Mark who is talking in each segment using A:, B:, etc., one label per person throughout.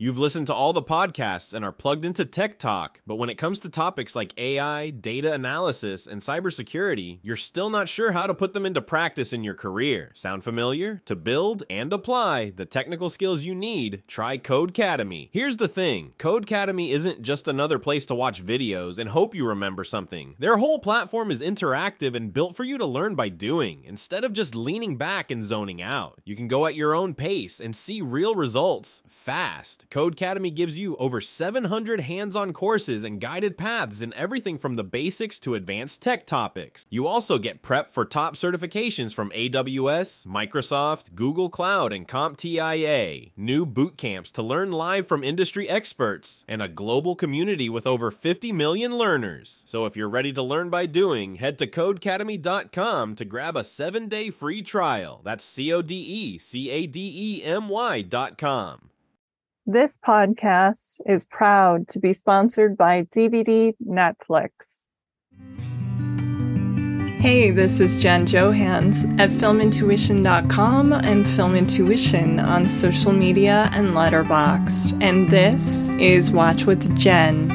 A: You've listened to all the podcasts and are plugged into Tech Talk, but when it comes to topics like AI, data analysis, and cybersecurity, you're still not sure how to put them into practice in your career. Sound familiar? To build and apply the technical skills you need, try Codecademy. Here's the thing, Codecademy isn't just another place to watch videos and hope you remember something. Their whole platform is interactive and built for you to learn by doing, instead of just leaning back and zoning out. You can go at your own pace and see real results fast. Codecademy gives you over 700 hands-on courses and guided paths in everything from the basics to advanced tech topics. You also get prep for top certifications from AWS, Microsoft, Google Cloud, and CompTIA, new boot camps to learn live from industry experts, and a global community with over 50 million learners. So if you're ready to learn by doing, head to codecademy.com to grab a 7-day free trial. That's codecademy.com.
B: This podcast is proud to be sponsored by DVD Netflix. Hey, this is Jen Johans at filmintuition.com and Film Intuition on social media and Letterboxd. And this is Watch with Jen.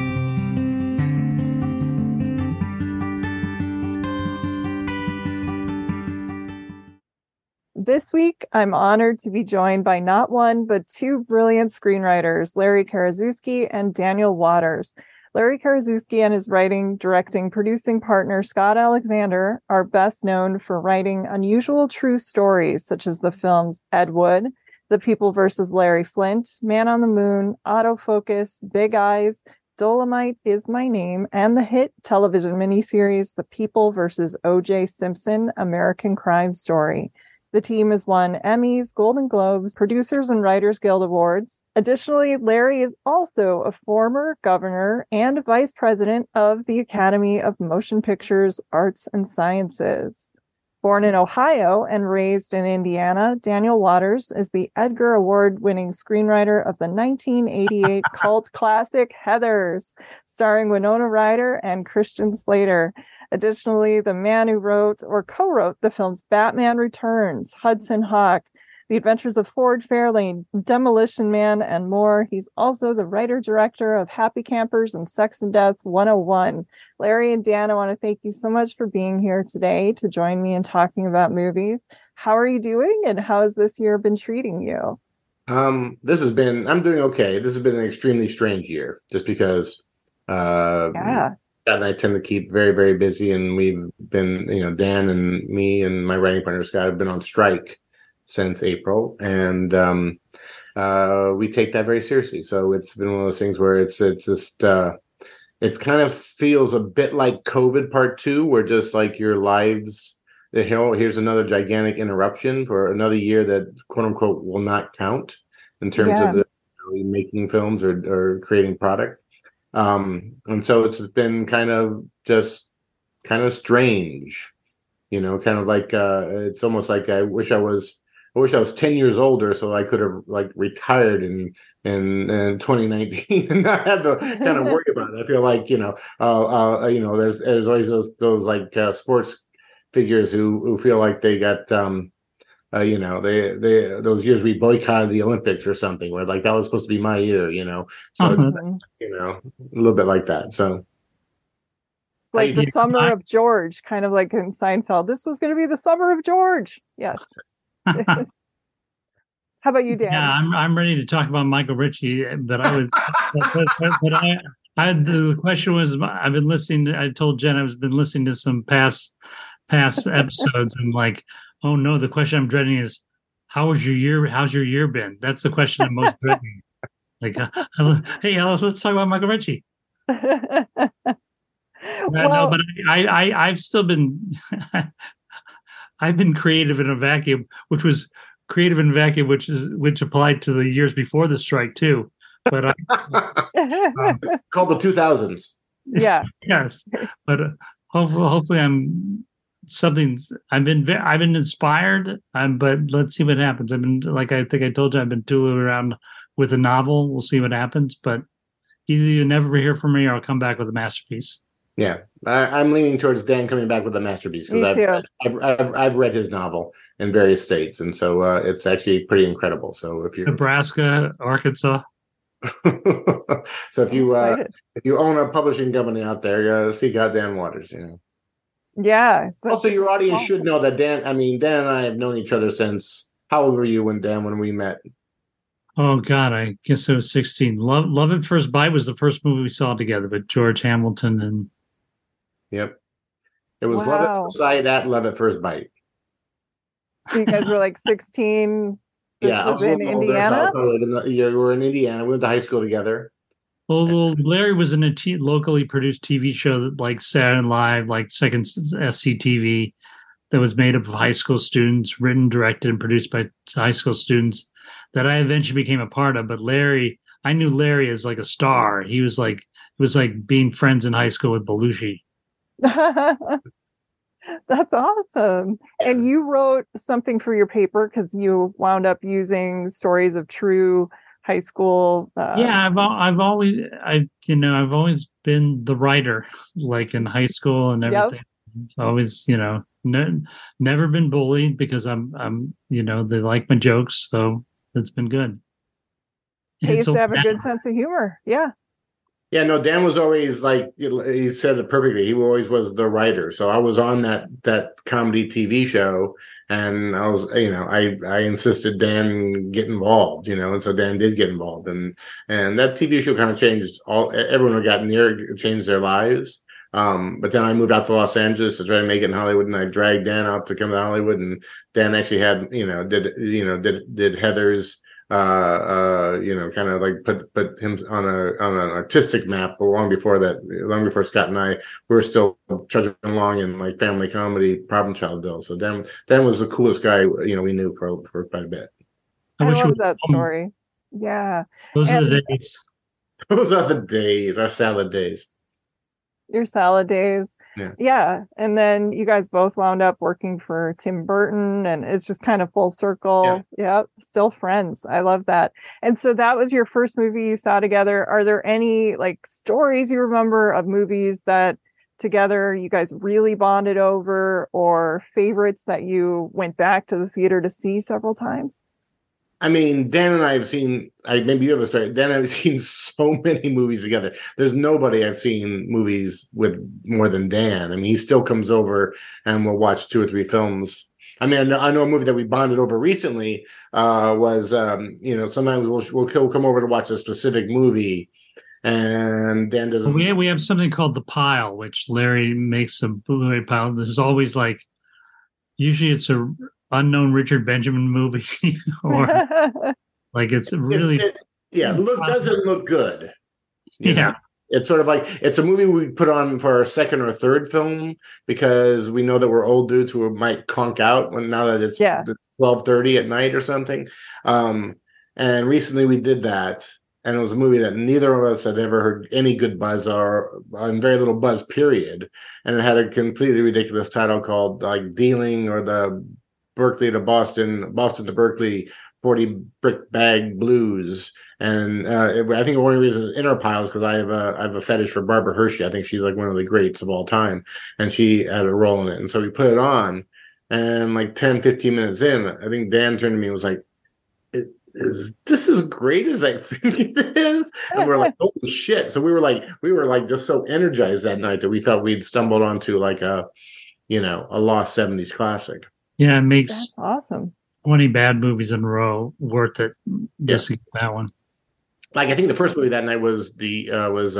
B: This week, I'm honored to be joined by not one, but two brilliant screenwriters, Larry Karaszewski and Daniel Waters. Larry Karaszewski and his writing, directing, producing partner, Scott Alexander, are best known for writing unusual true stories, such as the films Ed Wood, The People vs. Larry Flynt, Man on the Moon, Autofocus, Big Eyes, Dolomite Is My Name, and the hit television miniseries The People vs. O.J. Simpson, American Crime Story. The team has won Emmys, Golden Globes, Producers and Writers Guild Awards. Additionally, Larry is also a former governor and vice president of the Academy of Motion Pictures, Arts and Sciences. Born in Ohio and raised in Indiana, Daniel Waters is the Edgar Award-winning screenwriter of the 1988 cult classic Heathers, starring Winona Ryder and Christian Slater. Additionally, the man who wrote or co-wrote the films Batman Returns, Hudson Hawk, The Adventures of Ford Fairlane, Demolition Man, and more. He's also the writer-director of Happy Campers and Sex and Death 101. Larry and Dan, I want to thank you so much for being here today to join me in talking about movies. How are you doing, and how has this year been treating you?
C: I'm doing okay. This has been an extremely strange year, just because Scott and I tend to keep very, very busy, and we've been, Dan and me and my writing partner Scott have been on strike since April, and we take that very seriously. So it's been one of those things where it's just it kind of feels a bit like COVID Part 2, where just like your lives, here's another gigantic interruption for another year that quote unquote will not count in terms of making films or creating product. And so it's been kind of strange, kind of like, it's almost like I wish I was 10 years older so I could have like retired in 2019 and not have to kind of worry about it. I feel like, there's always those like sports figures who feel like they got, they those years we boycotted the Olympics or something, where like that was supposed to be my year, so a little bit like that. So
B: like the summer of George, kind of like in Seinfeld. This was going to be the summer of George. Yes. How about you, Dan?
D: Yeah, I'm ready to talk about Michael Ritchie, but I was, the question was, I've been listening. I told Jen I've been listening to some past episodes, and like, oh no, the question I'm dreading is, how's your year been? That's the question I'm most dreading. Like, hey, let's talk about Michael Ritchie. No, but I've still been, I've been creative in a vacuum, which applied to the years before the strike too. But
C: called the 2000s.
B: Yeah.
D: Yes, but hopefully I've been inspired, but let's see what happens. I've been, like I think I told you, I've been tooling around with a novel. We'll see what happens, but either you never hear from me or I'll come back with a masterpiece.
C: Yeah, I'm leaning towards Dan coming back with a masterpiece because I've read his novel in various states, and so it's actually pretty incredible. So if you're
D: Nebraska, Arkansas,
C: So if you own a publishing company out there, seek out Dan Waters.
B: Yeah.
C: Also, your audience should know that Dan and I have known each other since. How old were you when we met?
D: Oh God, I guess I was 16. Love at First Bite was the first movie we saw together with George Hamilton and.
C: Yep, it was Love at First Sight at Love at First Bite.
B: So you guys were like 16. This was in Indiana.
C: You were in Indiana. We went to high school together.
D: Well, Larry was in a locally produced TV show that, like Saturday Night Live, like Second SCTV, that was made up of high school students, written, directed, and produced by high school students that I eventually became a part of. But I knew Larry as like a star. It was like being friends in high school with Belushi.
B: That's awesome. And you wrote something for your paper because you wound up using stories of true high school.
D: Yeah, I've always been the writer, like in high school and everything. Yep. Always, never been bullied because I'm they like my jokes, so it's been good.
B: He used to have a good sense of humor. Yeah.
C: Yeah, no, Dan was always like, he said it perfectly. He always was the writer. So I was on that comedy TV show, and I was, I insisted Dan get involved, and so Dan did get involved, and that TV show kind of changed everyone who got near it, changed their lives. But then I moved out to Los Angeles to try to make it in Hollywood, and I dragged Dan out to come to Hollywood, and Dan actually had, did Heather's. Kind of like put him on an artistic map. But long before Scott and I, we were still trudging along in like family comedy, Problem Child Bill. So Dan was the coolest guy we knew for quite a bit.
B: I love that story. Yeah,
D: those are the days.
C: Those are the days. Our salad days.
B: Your salad days. Yeah. And then you guys both wound up working for Tim Burton, and it's just kind of full circle. Yeah. Yep. Still friends. I love that. And so that was your first movie you saw together. Are there any like stories you remember of movies that together you guys really bonded over, or favorites that you went back to the theater to see several times?
C: I mean, Dan and I have seen, maybe you have a story. Dan and I have seen so many movies together. There's nobody I've seen movies with more than Dan. I mean, he still comes over and we'll watch 2 or 3 films. I mean, I know a movie that we bonded over recently was, sometimes we'll come over to watch a specific movie, and Dan doesn't.
D: We have something called The Pile, which Larry makes a Blu-ray pile. There's always usually it's a unknown Richard Benjamin movie, or like it's really
C: doesn't look good.
D: Yeah.
C: It's sort of like it's a movie we put on for our second or third film because we know that we're old dudes who might conk out now that it's 12:30 at night or something. And recently we did that, and it was a movie that neither of us had ever heard any good buzz or very little buzz, period. And it had a completely ridiculous title called like Dealing, or the Berkeley to Boston, Boston to Berkeley, 40 brick bag blues. And I think the only reason it's in our pile is because I have a fetish for Barbara Hershey. I think she's like one of the greats of all time, and she had a role in it. And so we put it on, and like 10, 15 minutes in, I think Dan turned to me and was like, "Is this as great as I think it is?" And we're like, "Holy shit!" So we were like just so energized that night that we thought we'd stumbled onto like a lost 70s classic.
D: Yeah, it makes
B: that's awesome.
D: 20 bad movies in a row worth it just to get that one.
C: Like I think the first movie that night was the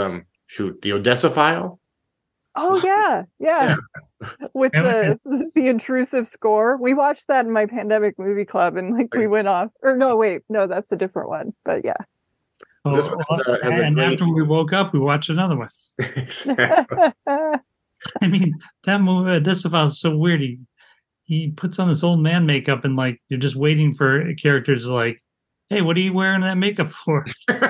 C: Odessa File.
B: Oh yeah. With the intrusive score. We watched that in my pandemic movie club, and we went off. Or no, that's a different one. But yeah.
D: And after we woke up, we watched another one.
C: Exactly.
D: I mean, that movie Odessa File is so weird. He puts on this old man makeup, and like you're just waiting for characters like, "Hey, what are you wearing that makeup for?"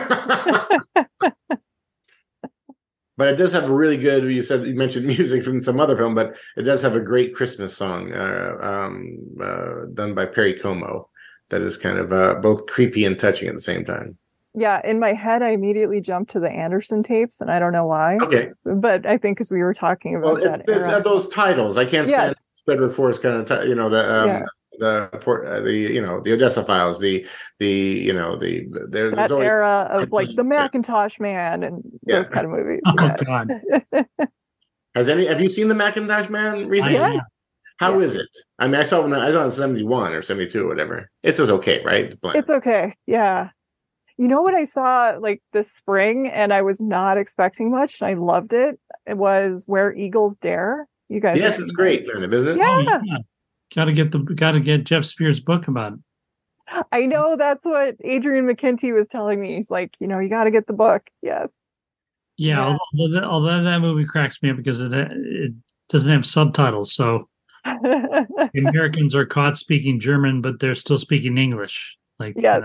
C: But it does have a really good. You mentioned music from some other film, but it does have a great Christmas song done by Perry Como that is kind of both creepy and touching at the same time.
B: Yeah, in my head, I immediately jumped to the Anderson tapes, and I don't know why.
C: Okay,
B: but I think because we were talking about
C: that era. Those titles, I can't stand Frederick Forrest kind of the Odessa Files, there's
B: That
C: always
B: era of like the Macintosh Man and those kind of movies.
D: Oh God.
C: Have you seen the Macintosh Man recently?
B: Yes.
C: How is it? I mean, I saw it in 71 or 72 or whatever. It's just okay, right?
B: It's okay. Yeah. You know what I saw like this spring and I was not expecting much. I loved it. It was Where Eagles Dare. You guys.
C: Yes, it's great, kind of, isn't it?
B: Yeah.
D: Gotta get Jeff Spears' book about it.
B: I know, that's what Adrian McKinty was telling me. He's like, you got to get the book. Yes.
D: Yeah. Although that movie cracks me up because it doesn't have subtitles, so the Americans are caught speaking German, but they're still speaking English. Like,
B: yes.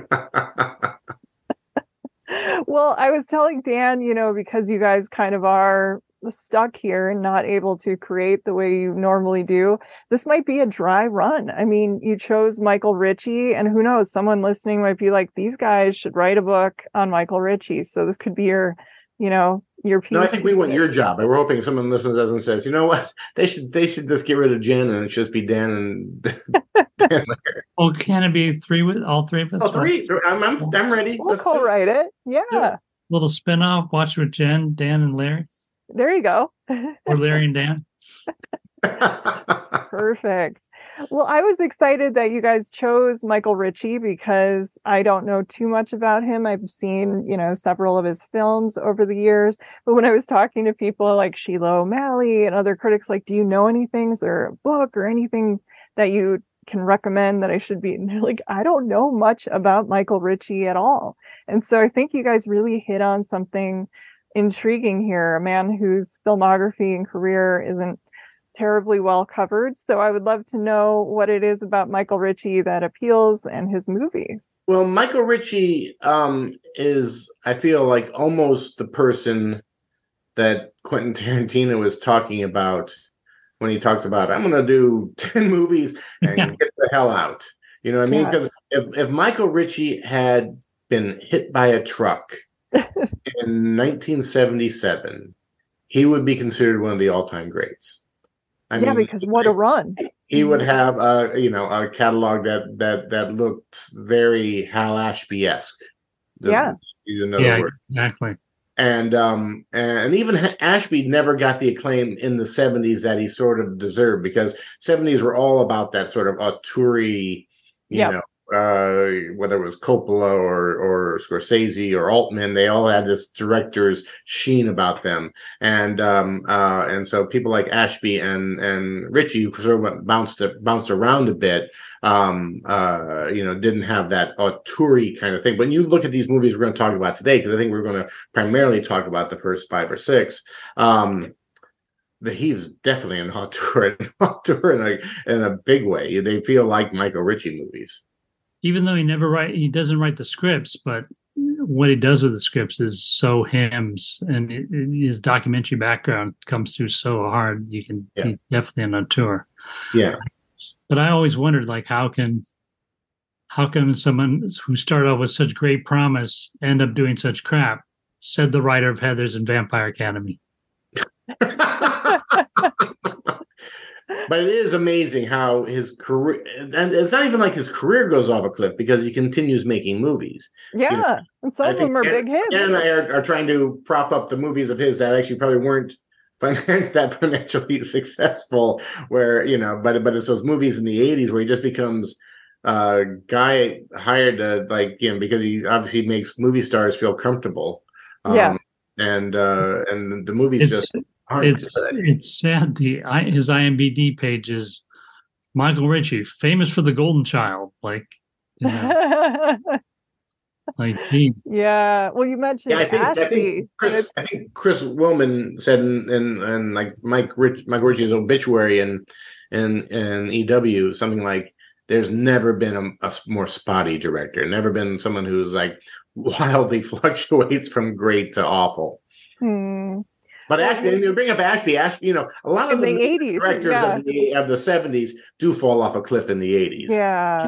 B: Well, I was telling Dan, because you guys kind of are stuck here and not able to create the way you normally do, this might be a dry run. I mean, you chose Michael Ritchie, and who knows, someone listening might be like, these guys should write a book on Michael Ritchie. So this could be your piece.
C: No, I think we want your job. And we're hoping someone listens to us and says, you know what, they should just get rid of Jen and it's just be Dan and Dan.
D: Oh, can it be all three of us?
C: Oh, three. I'm ready.
B: We'll co-write it. Yeah.
D: Little spin-off, watch with Jen, Dan, and Larry.
B: There you go.
D: Or Larry and Dan.
B: Perfect. Well, I was excited that you guys chose Michael Ritchie because I don't know too much about him. I've seen, several of his films over the years. But when I was talking to people like Sheila O'Malley and other critics, like, do you know anything? Is there a book or anything that you can recommend that I should be? And they're like, I don't know much about Michael Ritchie at all. And so I think you guys really hit on something intriguing here, a man whose filmography and career isn't terribly well covered. So I would love to know what it is about Michael Ritchie that appeals and his movies.
C: Well, Michael Ritchie is, I feel like, almost the person that Quentin Tarantino was talking about when he talks about, I'm going to do 10 movies and get the hell out. You know what I mean? Because if Michael Ritchie had been hit by a truck in 1977, he would be considered one of the all-time greats. I mean, because
B: what a run.
C: He would have a catalog that looked very Hal Ashby-esque. Use another word.
D: Exactly.
C: And even Ashby never got the acclaim in the 70s that he sort of deserved, because 70s were all about that sort of auteur-y, whether it was Coppola or Scorsese or Altman, they all had this director's sheen about them, and so people like Ashby and Ritchie sort of bounced around a bit, didn't have that auteur-y kind of thing. But when you look at these movies we're going to talk about today, because I think we're going to primarily talk about the first 5 or 6. He's definitely an auteur in a big way. They feel like Michael Ritchie movies.
D: Even though he doesn't write the scripts, but what he does with the scripts is so hymns, and his documentary background comes through so hard. He's definitely an auteur.
C: Yeah.
D: But I always wondered, like, how come someone who started off with such great promise end up doing such crap? Said the writer of Heathers and Vampire Academy.
C: But it is amazing how his career, and it's not even like his career goes off a cliff, because he continues making movies.
B: Yeah, and some of them are big hits.
C: Dan and I are trying to prop up the movies of his that actually probably weren't that financially successful, where, but it's those movies in the 80s where he just becomes a guy hired to, because he obviously makes movie stars feel comfortable. And the movies
D: it's sad. His IMDb page is Michael Ritchie, famous for The Golden Child. Geez.
B: Yeah. Well, you mentioned Ashby.
C: I think Chris Willman said in like Michael Ritchie's obituary in EW something like, there's never been a more spotty director. Never been someone who's like wildly fluctuates from great to awful. But Ashby, you bring up Ashby, a lot of
B: the 80s
C: directors of the 70s do fall off a cliff in the 80s.
B: Yeah.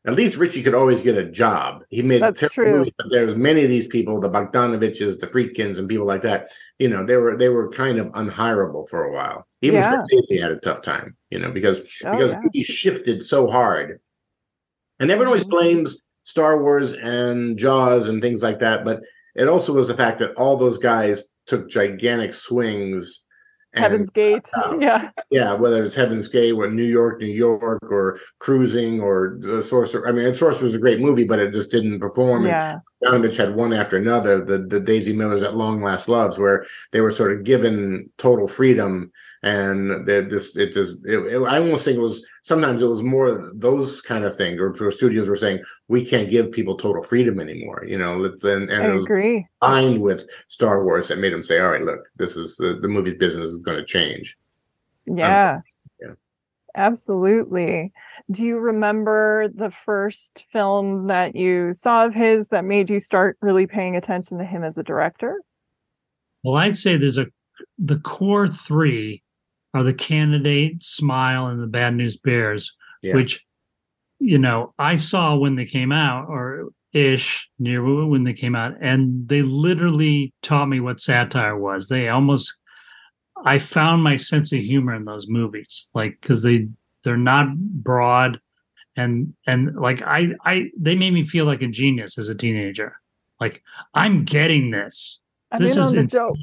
C: at least Ritchie could always get a job. He made
B: That's true.
C: movies, but there's many of these people, the Bogdanoviches, the Friedkins, and people like that. You know, they were kind of unhireable for a while. Even Scorsese had a tough time. You know, because he shifted so hard, and everyone always blames Star Wars and Jaws and things like that, but it also was the fact that all those guys took gigantic swings.
B: Heaven's Gate,
C: whether it's Heaven's Gate or New York, or Cruising or The Sorcerer. I mean, Sorcerer's a great movie, but it just didn't perform.
B: Yeah.
C: Bogdanovich had one after another. The Daisy Miller's At Long Last Loves, where they were sort of given total freedom, and I almost think it was sometimes it was more those kind of things, where studios were saying we can't give people total freedom anymore. You know, and
B: I agree.
C: Combined with Star Wars that made them say, all right, look, this is the movie business is going to change.
B: Yeah. Absolutely. Do you remember the first film that you saw of his that made you start really paying attention to him as a director?
D: Well, I'd say the core three are The Candidate, Smile, and The Bad News Bears, which, you know, I saw when they came out, or ish near when they came out, and they literally taught me what satire was. I found my sense of humor in those movies, like, because they're not broad, and like they made me feel like a genius as a teenager. Like, I'm getting this.
B: This is a joke.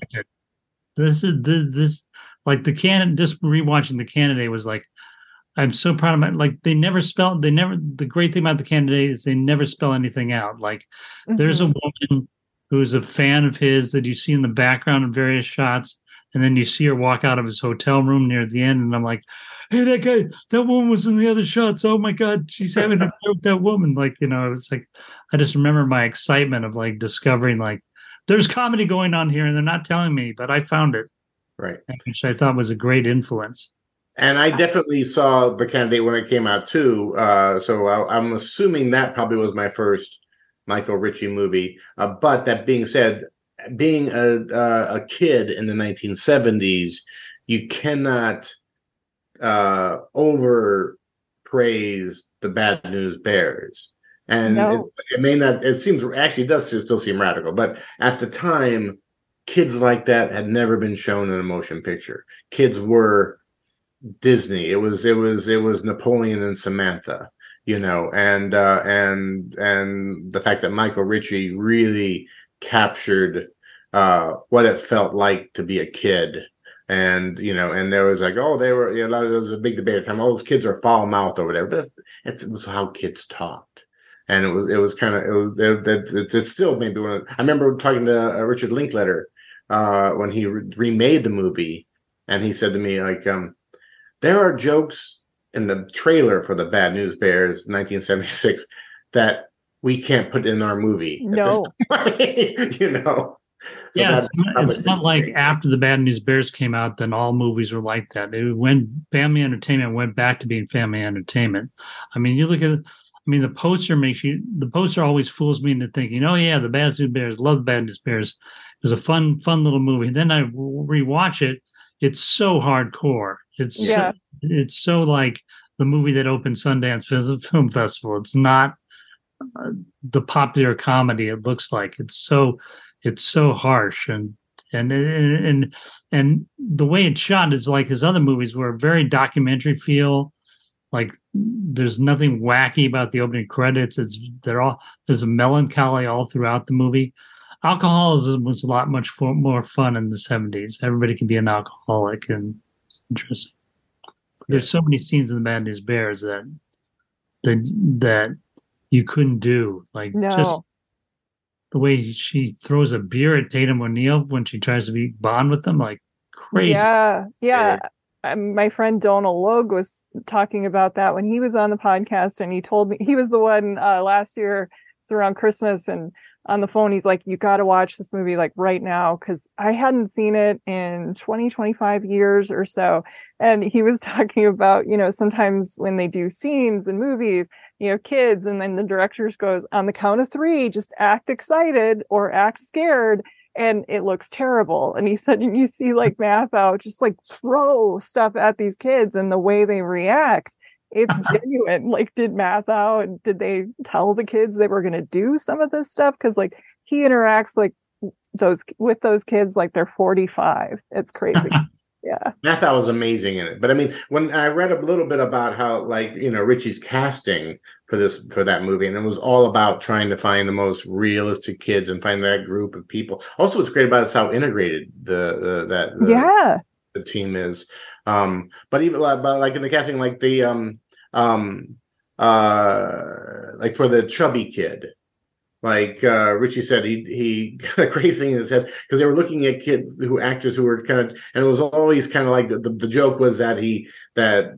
D: This like just rewatching The Candidate was like, I'm so proud of the great thing about The Candidate is they never spell anything out. Like, there's a woman who's a fan of his that you see in the background of various shots, and then you see her walk out of his hotel room near the end, and I'm like, hey, that woman was in the other shots. Oh my God, she's having a affair with that woman. Like, you know, it's like, I just remember my excitement of like discovering like there's comedy going on here and they're not telling me, but I found it.
C: Right.
D: Which I thought was a great influence.
C: And I definitely saw The Candidate when it came out too. So I'm assuming that probably was my first Michael Ritchie movie. But that being said, being a kid in the 1970s, you cannot overpraise The Bad News Bears. And it may not, it seems, actually it does still seem radical, but at the time, kids like that had never been shown in a motion picture. Kids were Disney. It was Napoleon and Samantha, you know, and the fact that Michael Ritchie really captured what it felt like to be a kid. And, you know, and there was like, oh, there was a big debate at the time. Oh, those kids are foul mouthed over there. But it was how kids talked. And it's still maybe one of, I remember talking to Richard Linklater when he remade the movie, and he said to me, like, there are jokes in the trailer for The Bad News Bears 1976 that we can't put in our movie.
B: No.
C: You know? So
D: yeah, it's not like after The Bad News Bears came out, then all movies were like that. When Family Entertainment went back to being Family Entertainment. I mean, you look at the poster always fools me into thinking, oh yeah, The Bad News Bears, love The Bad News Bears. It was a fun little movie. Then I rewatch it. It's so hardcore. It's so like the movie that opened Sundance Film Festival. It's not the popular comedy it looks like. It's so harsh and the way it's shot is like his other movies were very documentary feel. Like there's nothing wacky about the opening credits. There's a melancholy all throughout the movie. Alcoholism was much more fun in the 70s. Everybody can be an alcoholic, and it's interesting. There's so many scenes in The Bad News Bears that you couldn't do. Like just the way she throws a beer at Tatum O'Neal when she tries to be Bond with them, like crazy.
B: Yeah. My friend Donal Logue was talking about that when he was on the podcast, and he told me he was the one last year. It's around Christmas, and on the phone he's like, you got to watch this movie like right now, because I hadn't seen it in 25 years or so. And he was talking about, you know, sometimes when they do scenes in movies, you know, kids, and then the director goes, on the count of 3, just act excited or act scared, and it looks terrible. And he said, and you see like Matthau just like throw stuff at these kids, and the way they react It's genuine. Like, did Matthau and did they tell the kids they were going to do some of this stuff? Because like he interacts like those kids like they're 45. It's crazy. Yeah.
C: Matthau was amazing in it. But I mean, when I read a little bit about how, like, Ritchie's casting for that movie, and it was all about trying to find the most realistic kids and find that group of people. Also, what's great about it is how integrated the team is. But even like in the casting, like the like for the chubby kid. Like Ritchie said, he got a crazy thing in his head because they were looking at actors who were kind of, and it was always kind of like the joke was that there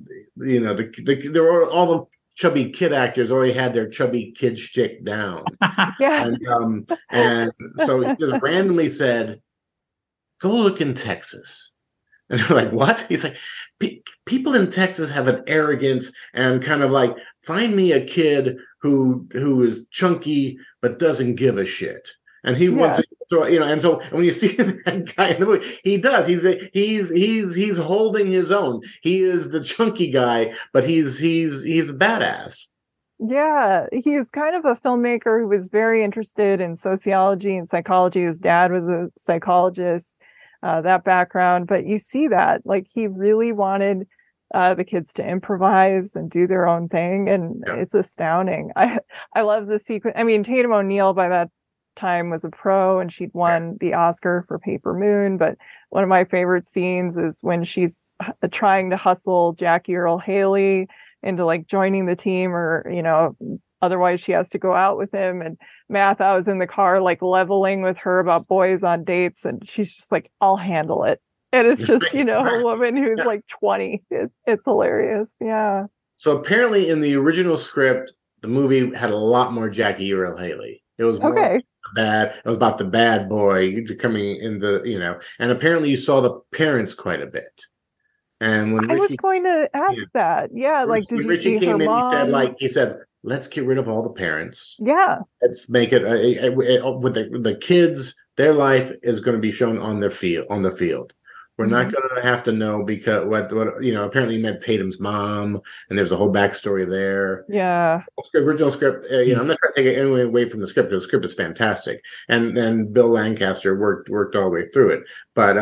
C: were all the chubby kid actors already had their chubby kid shtick down.
B: Yes.
C: And so he just randomly said, "Go look in Texas." And they're like, "What?" He's like, "People in Texas have an arrogance and kind of like, find me a kid who is chunky but doesn't give a shit." And he wants to throw, and so when you see that guy in the movie, he does. He's holding his own. He is the chunky guy, but he's a badass.
B: Yeah, he's kind of a filmmaker who was very interested in sociology and psychology. His dad was a psychologist, that background. But you see that, like, he really wanted the kids to improvise and do their own thing, and it's astounding. I love the sequence. I mean, Tatum O'Neal by that time was a pro, and she'd won the Oscar for Paper Moon. But one of my favorite scenes is when she's trying to hustle Jackie Earle Haley into like joining the team, or otherwise she has to go out with him. And Matthau is in the car like leveling with her about boys on dates, and she's just like, "I'll handle it." And it's just, a woman who's like 20. It's hilarious. Yeah.
C: So apparently in the original script, the movie had a lot more Jackie Earle Haley. It was more bad. It was about the bad boy coming in and apparently you saw the parents quite a bit. And when
B: I was going to ask that. Yeah. Like, did you see her mom?
C: He said, "Let's get rid of all the parents.
B: Yeah.
C: Let's make it with the kids. Their life is going to be shown on the field. We're not going to have to know because what apparently he met Tatum's mom, and there's a whole backstory there."
B: Yeah.
C: Original script. I'm not trying to take it anyway away from the script because the script is fantastic, and Bill Lancaster worked all the way through it. But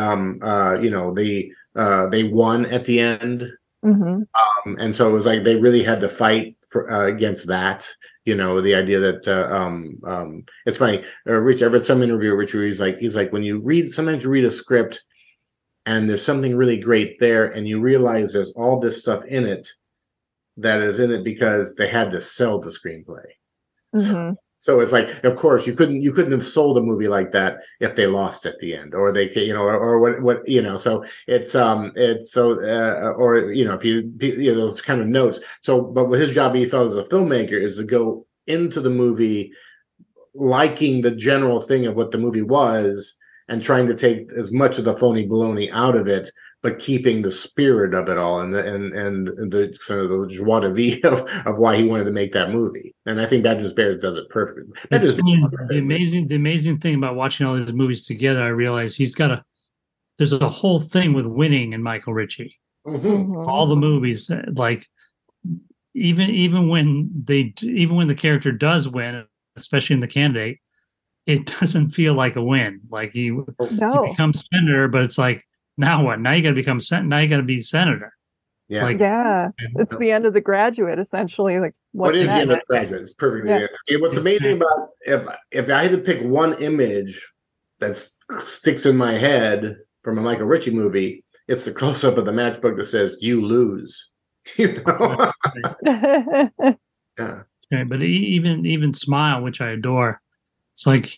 C: they won at the end, and so it was like they really had to fight against that. The idea that it's funny. Rich, I read some interview with Rich where he's like when sometimes you read a script and there's something really great there, and you realize there's all this stuff in it that is in it because they had to sell the screenplay. So it's like, of course, you couldn't have sold a movie like that if they lost at the end, or they, or what. So it's if you those kind of notes. So, but what his job, he felt as a filmmaker, is to go into the movie liking the general thing of what the movie was, and trying to take as much of the phony baloney out of it, but keeping the spirit of it all and the sort of the joie de vivre of why he wanted to make that movie. And I think Bad News Bears does it perfectly.
D: The amazing thing about watching all these movies together, I realize there's a whole thing with winning in Michael Ritchie. All the movies, like even when the character does win, especially in The Candidate, it doesn't feel like a win. Like he becomes senator, but it's like, now what? Now you got to become now you got to be senator.
C: Yeah,
B: it's the end of The Graduate, essentially. Like,
C: what is the end of The Graduate? It's perfectly. Yeah. What's amazing about if I had to pick one image that sticks in my head from a Michael Ritchie movie, it's the close up of the matchbook that says "You lose." Yeah.
D: Okay, but even Smile, which I adore. It's like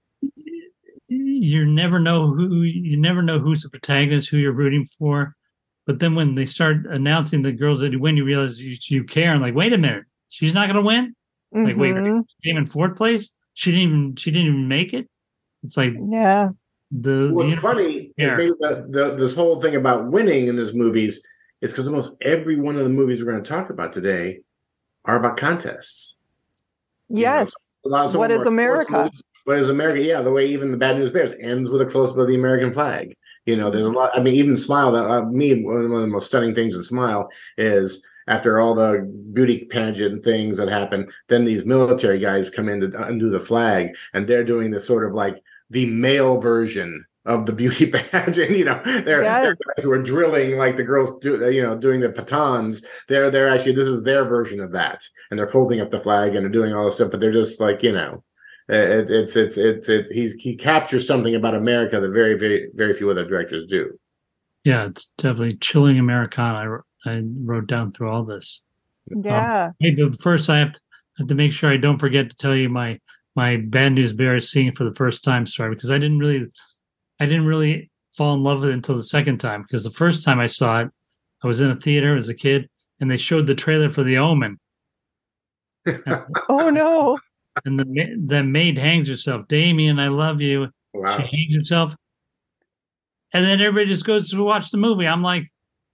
D: you never know who's the protagonist, who you're rooting for. But then when they start announcing the girls that win, you realize you care. And like, wait a minute, she's not going to win. Like, wait, she came in fourth place. She didn't even make it. It's like,
C: what's funny is this whole thing about winning in these movies is because almost every one of the movies we're going to talk about today are about contests.
B: Yes. What is America?
C: What is America? Yeah, the way even the Bad News Bears ends with a close-up of the American flag. There's a lot. I mean, even Smile. One of the most stunning things in Smile is after all the beauty pageant things that happen, then these military guys come in to undo the flag, and they're doing this sort of like the male version of the beauty pageant. They're guys who are drilling like the girls do, doing the batons. They're actually, this is their version of that, and they're folding up the flag and they're doing all this stuff, but they're just like, he captures something about America that very, very, very few other directors do.
D: Yeah, it's definitely chilling Americana. I wrote down through all this.
B: Yeah.
D: But first, I have to make sure I don't forget to tell you my Bad News Bears seeing it for the first time story, because I didn't really fall in love with it until the second time. Because the first time I saw it, I was in a theater as a kid, and they showed the trailer for The Omen.
B: Oh no!
D: And the maid hangs herself. Damien, I love you.
C: Wow.
D: She hangs herself, and then everybody just goes to watch the movie. I'm like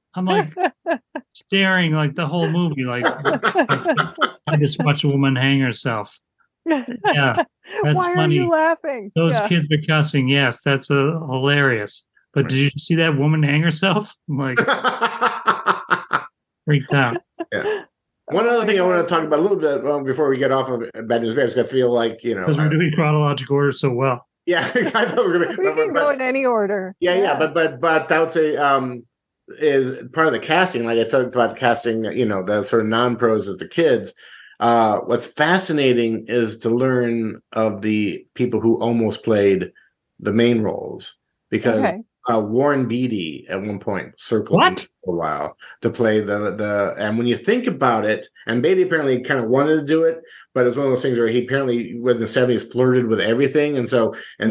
D: staring like the whole movie, like I just watched a woman hang herself. Yeah, that's
B: Why
D: funny.
B: Are you laughing?
D: Those kids are cussing. Yes, that's hilarious. But did you see that woman hang herself? I'm like freaked out.
C: Yeah. One other thing I want to talk about a little bit before we get off of Bad News Bears, I feel like,
D: because we're doing chronological order so well.
C: Yeah, we
B: can go in any order.
C: Yeah. But I would say is part of the casting. Like I talked about casting, the sort of non-pros as the kids. What's fascinating is to learn of the people who almost played the main roles, because Warren Beatty at one point circled for a while to play the and when you think about it, and Beatty apparently kind of wanted to do it, but it was one of those things where he apparently in the 70s flirted with everything, and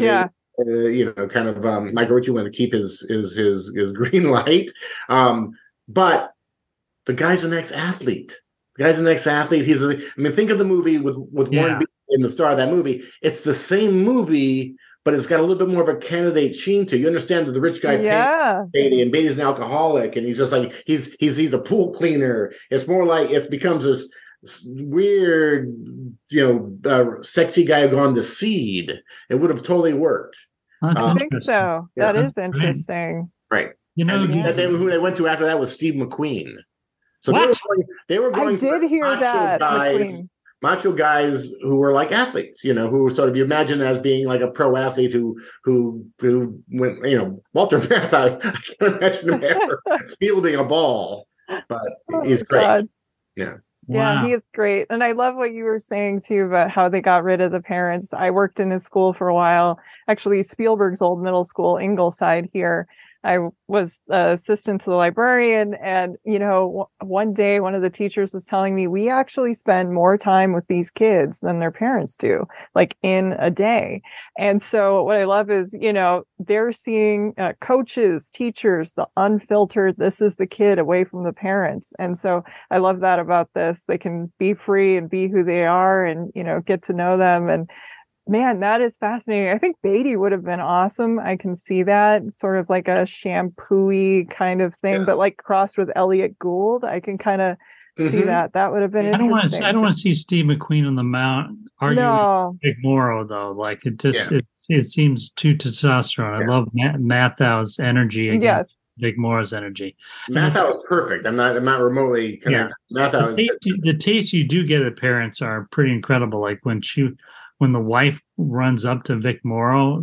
C: Michael Ritchie wanted to keep his green light, but the guy's an ex-athlete. Think of the movie with Warren Beatty in the star of that movie. It's the same movie, but it's got a little bit more of a candidate sheen to it. You understand that the rich guy paid Beatty, and Beatty's an alcoholic, and he's just like he's a pool cleaner. It's more like it becomes this weird, sexy guy who gone to seed. It would have totally worked.
B: I think so. That is interesting.
C: Right.
D: Who
C: they went to after that was Steve McQueen. So they were going.
B: I did hear that.
C: Macho guys who were like athletes, who were sort of, you imagine as being like a pro athlete who went, Walter Matthau, I can't imagine him ever fielding a ball, but he's great. God. Yeah.
B: Yeah, he is great. And I love what you were saying too about how they got rid of the parents. I worked in his school for a while, actually Spielberg's old middle school, Ingleside here. I was assistant to the librarian, and one day one of the teachers was telling me we actually spend more time with these kids than their parents do, like in a day. And so what I love is they're seeing coaches, teachers, the unfiltered, this is the kid away from the parents. And so I love that about this. They can be free and be who they are, and get to know them. And man, that is fascinating. I think Beatty would have been awesome. I can see that sort of like a shampoo-y kind of thing, but like crossed with Elliot Gould. I can kind of see that. That would have been interesting.
D: I don't want to see Steve McQueen on the mount arguing with Vic Morrow, though. Like it just it seems too testosterone. I love Mathau's energy against Vic Morrow's energy.
C: Mathau is perfect. I'm not remotely connected.
D: Mathau. The taste you do get at parents are pretty incredible. Like when the wife runs up to Vic Morrow,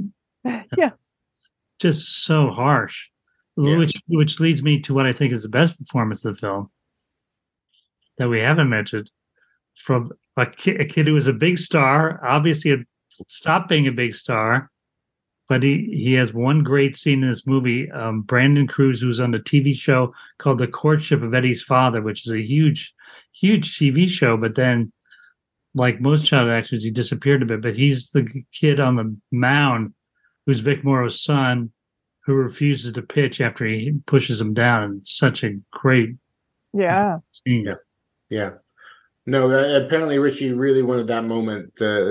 D: just so harsh, which leads me to what I think is the best performance of the film that we haven't mentioned, from a kid who was a big star, obviously had stopped being a big star, but he has one great scene in this movie. Brandon Cruz, who's on the TV show called The Courtship of Eddie's Father, which is a huge, huge TV show, but then, like most child actors, he disappeared a bit, but he's the kid on the mound who's Vic Morrow's son, who refuses to pitch after he pushes him down. And it's such a great scene.
C: Yeah. No, apparently Ritchie really wanted that moment.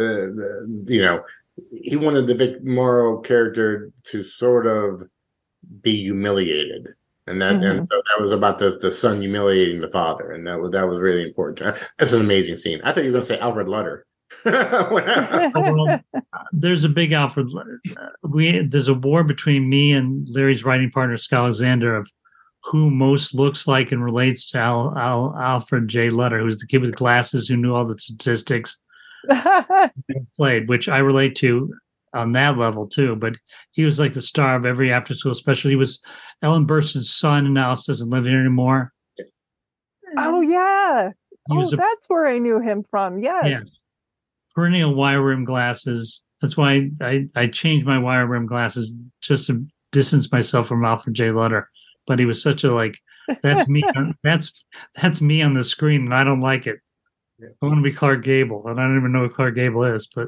C: He wanted the Vic Morrow character to sort of be humiliated. And and so that was about the son humiliating the father, and that was really important. That's an amazing scene. I thought you were going to say Alfred Lutter.
D: Well, there's a big Alfred. There's a war between me and Larry's writing partner Scott Alexander of who most looks like and relates to Alfred J. Lutter, who's the kid with glasses who knew all the statistics. Played, which I relate to on that level too. But he was like the star of every after school special. He was Ellen Burstyn's son, and now doesn't live here anymore.
B: Oh yeah. That's where I knew him from. Yes.
D: Perennial wire rim glasses. That's why I changed my wire rim glasses just to distance myself from Alfred J. Lutter. But he was such a that's me. That's me on the screen, and I don't like it. I want to be Clark Gable, and I don't even know who Clark Gable is. But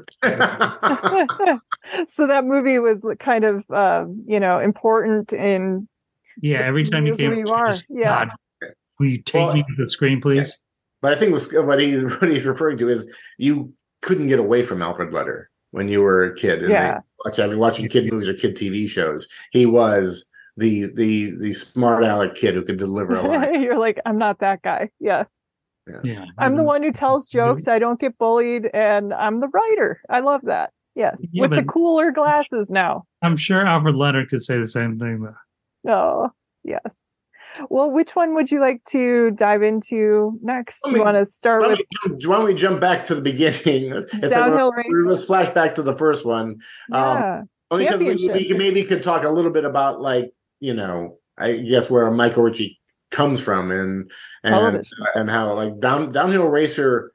B: so that movie was kind of important in.
D: Yeah, every time you came, God, will you take me to the screen, please?
C: Yeah. But I think what he's referring to is you couldn't get away from Alfred Lutter when you were a kid. And watching kid movies or kid TV shows. He was the smart aleck kid who could deliver a line.
B: You're like, I'm not that guy. Yeah. I'm the one who tells jokes. I don't get bullied, and I'm the writer. I love that. Yes, with the cooler glasses now.
D: I'm sure Alfred Lutter could say the same thing, though.
B: Oh, yes. Well, which one would you like to dive into next? Do you want to start with?
C: Why don't we jump back to the beginning?
B: Downhill racing.
C: Let's flash back to the first one.
B: Yeah.
C: Only because we could talk a little bit about, I guess, where Michael Ritchie comes from and how Downhill Racer,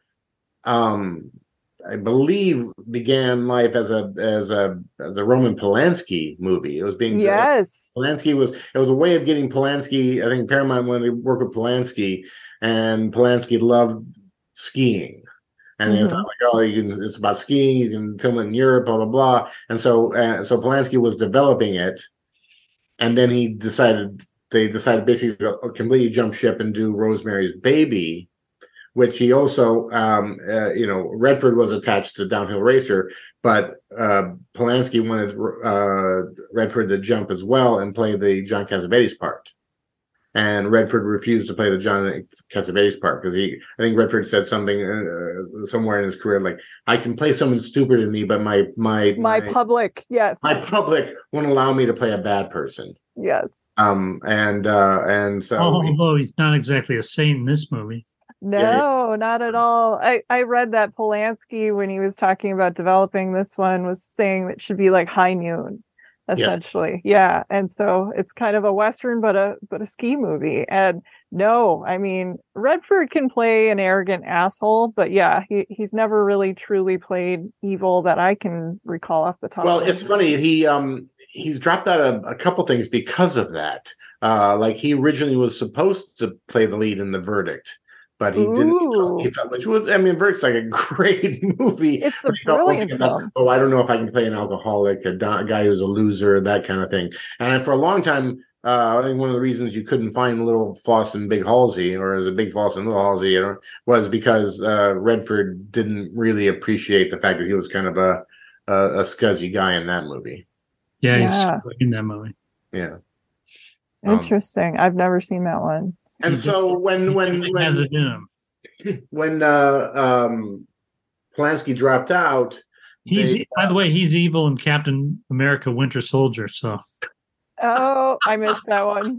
C: I believe, began life as a Roman Polanski movie. It was being Polanski was a way of getting Polanski. I think Paramount wanted to work with Polanski, and Polanski loved skiing, and they thought it's about skiing. You can film it in Europe, blah blah blah. And so Polanski was developing it, and then they decided basically to completely jump ship and do Rosemary's Baby, which he also, Redford was attached to Downhill Racer, but Polanski wanted Redford to jump as well and play the John Cassavetes part. And Redford refused to play the John Cassavetes part because I think Redford said something somewhere in his career like, "I can play someone stupid in me, but my
B: public, yes,
C: my public won't allow me to play a bad person."
B: Yes.
C: And so
D: although he's not exactly a saint in this movie.
B: No, not at all. I read that Polanski, when he was talking about developing this one, was saying that it should be like High Noon, essentially. Yes. Yeah. And so it's kind of a Western, but a ski movie. And no, I mean, Redford can play an arrogant asshole, but yeah, he's never really truly played evil that I can recall off the top.
C: Well, it's funny. He's dropped out a couple things because of that. He originally was supposed to play the lead in The Verdict, but he didn't. He thought, Verdict's like a great movie.
B: It's a brilliant film.
C: I don't know if I can play an alcoholic, a guy who's a loser, that kind of thing. And for a long time, I think one of the reasons you couldn't find Little Floss and Big Halsey, or as a Big Floss and Little Halsey, was because Redford didn't really appreciate the fact that he was kind of a scuzzy guy in that movie.
D: Yeah, he's in that movie.
C: Yeah.
B: Interesting. I've never seen that one.
C: And so when Polanski dropped out,
D: by the way, he's evil in Captain America: Winter Soldier. So,
B: I missed that one.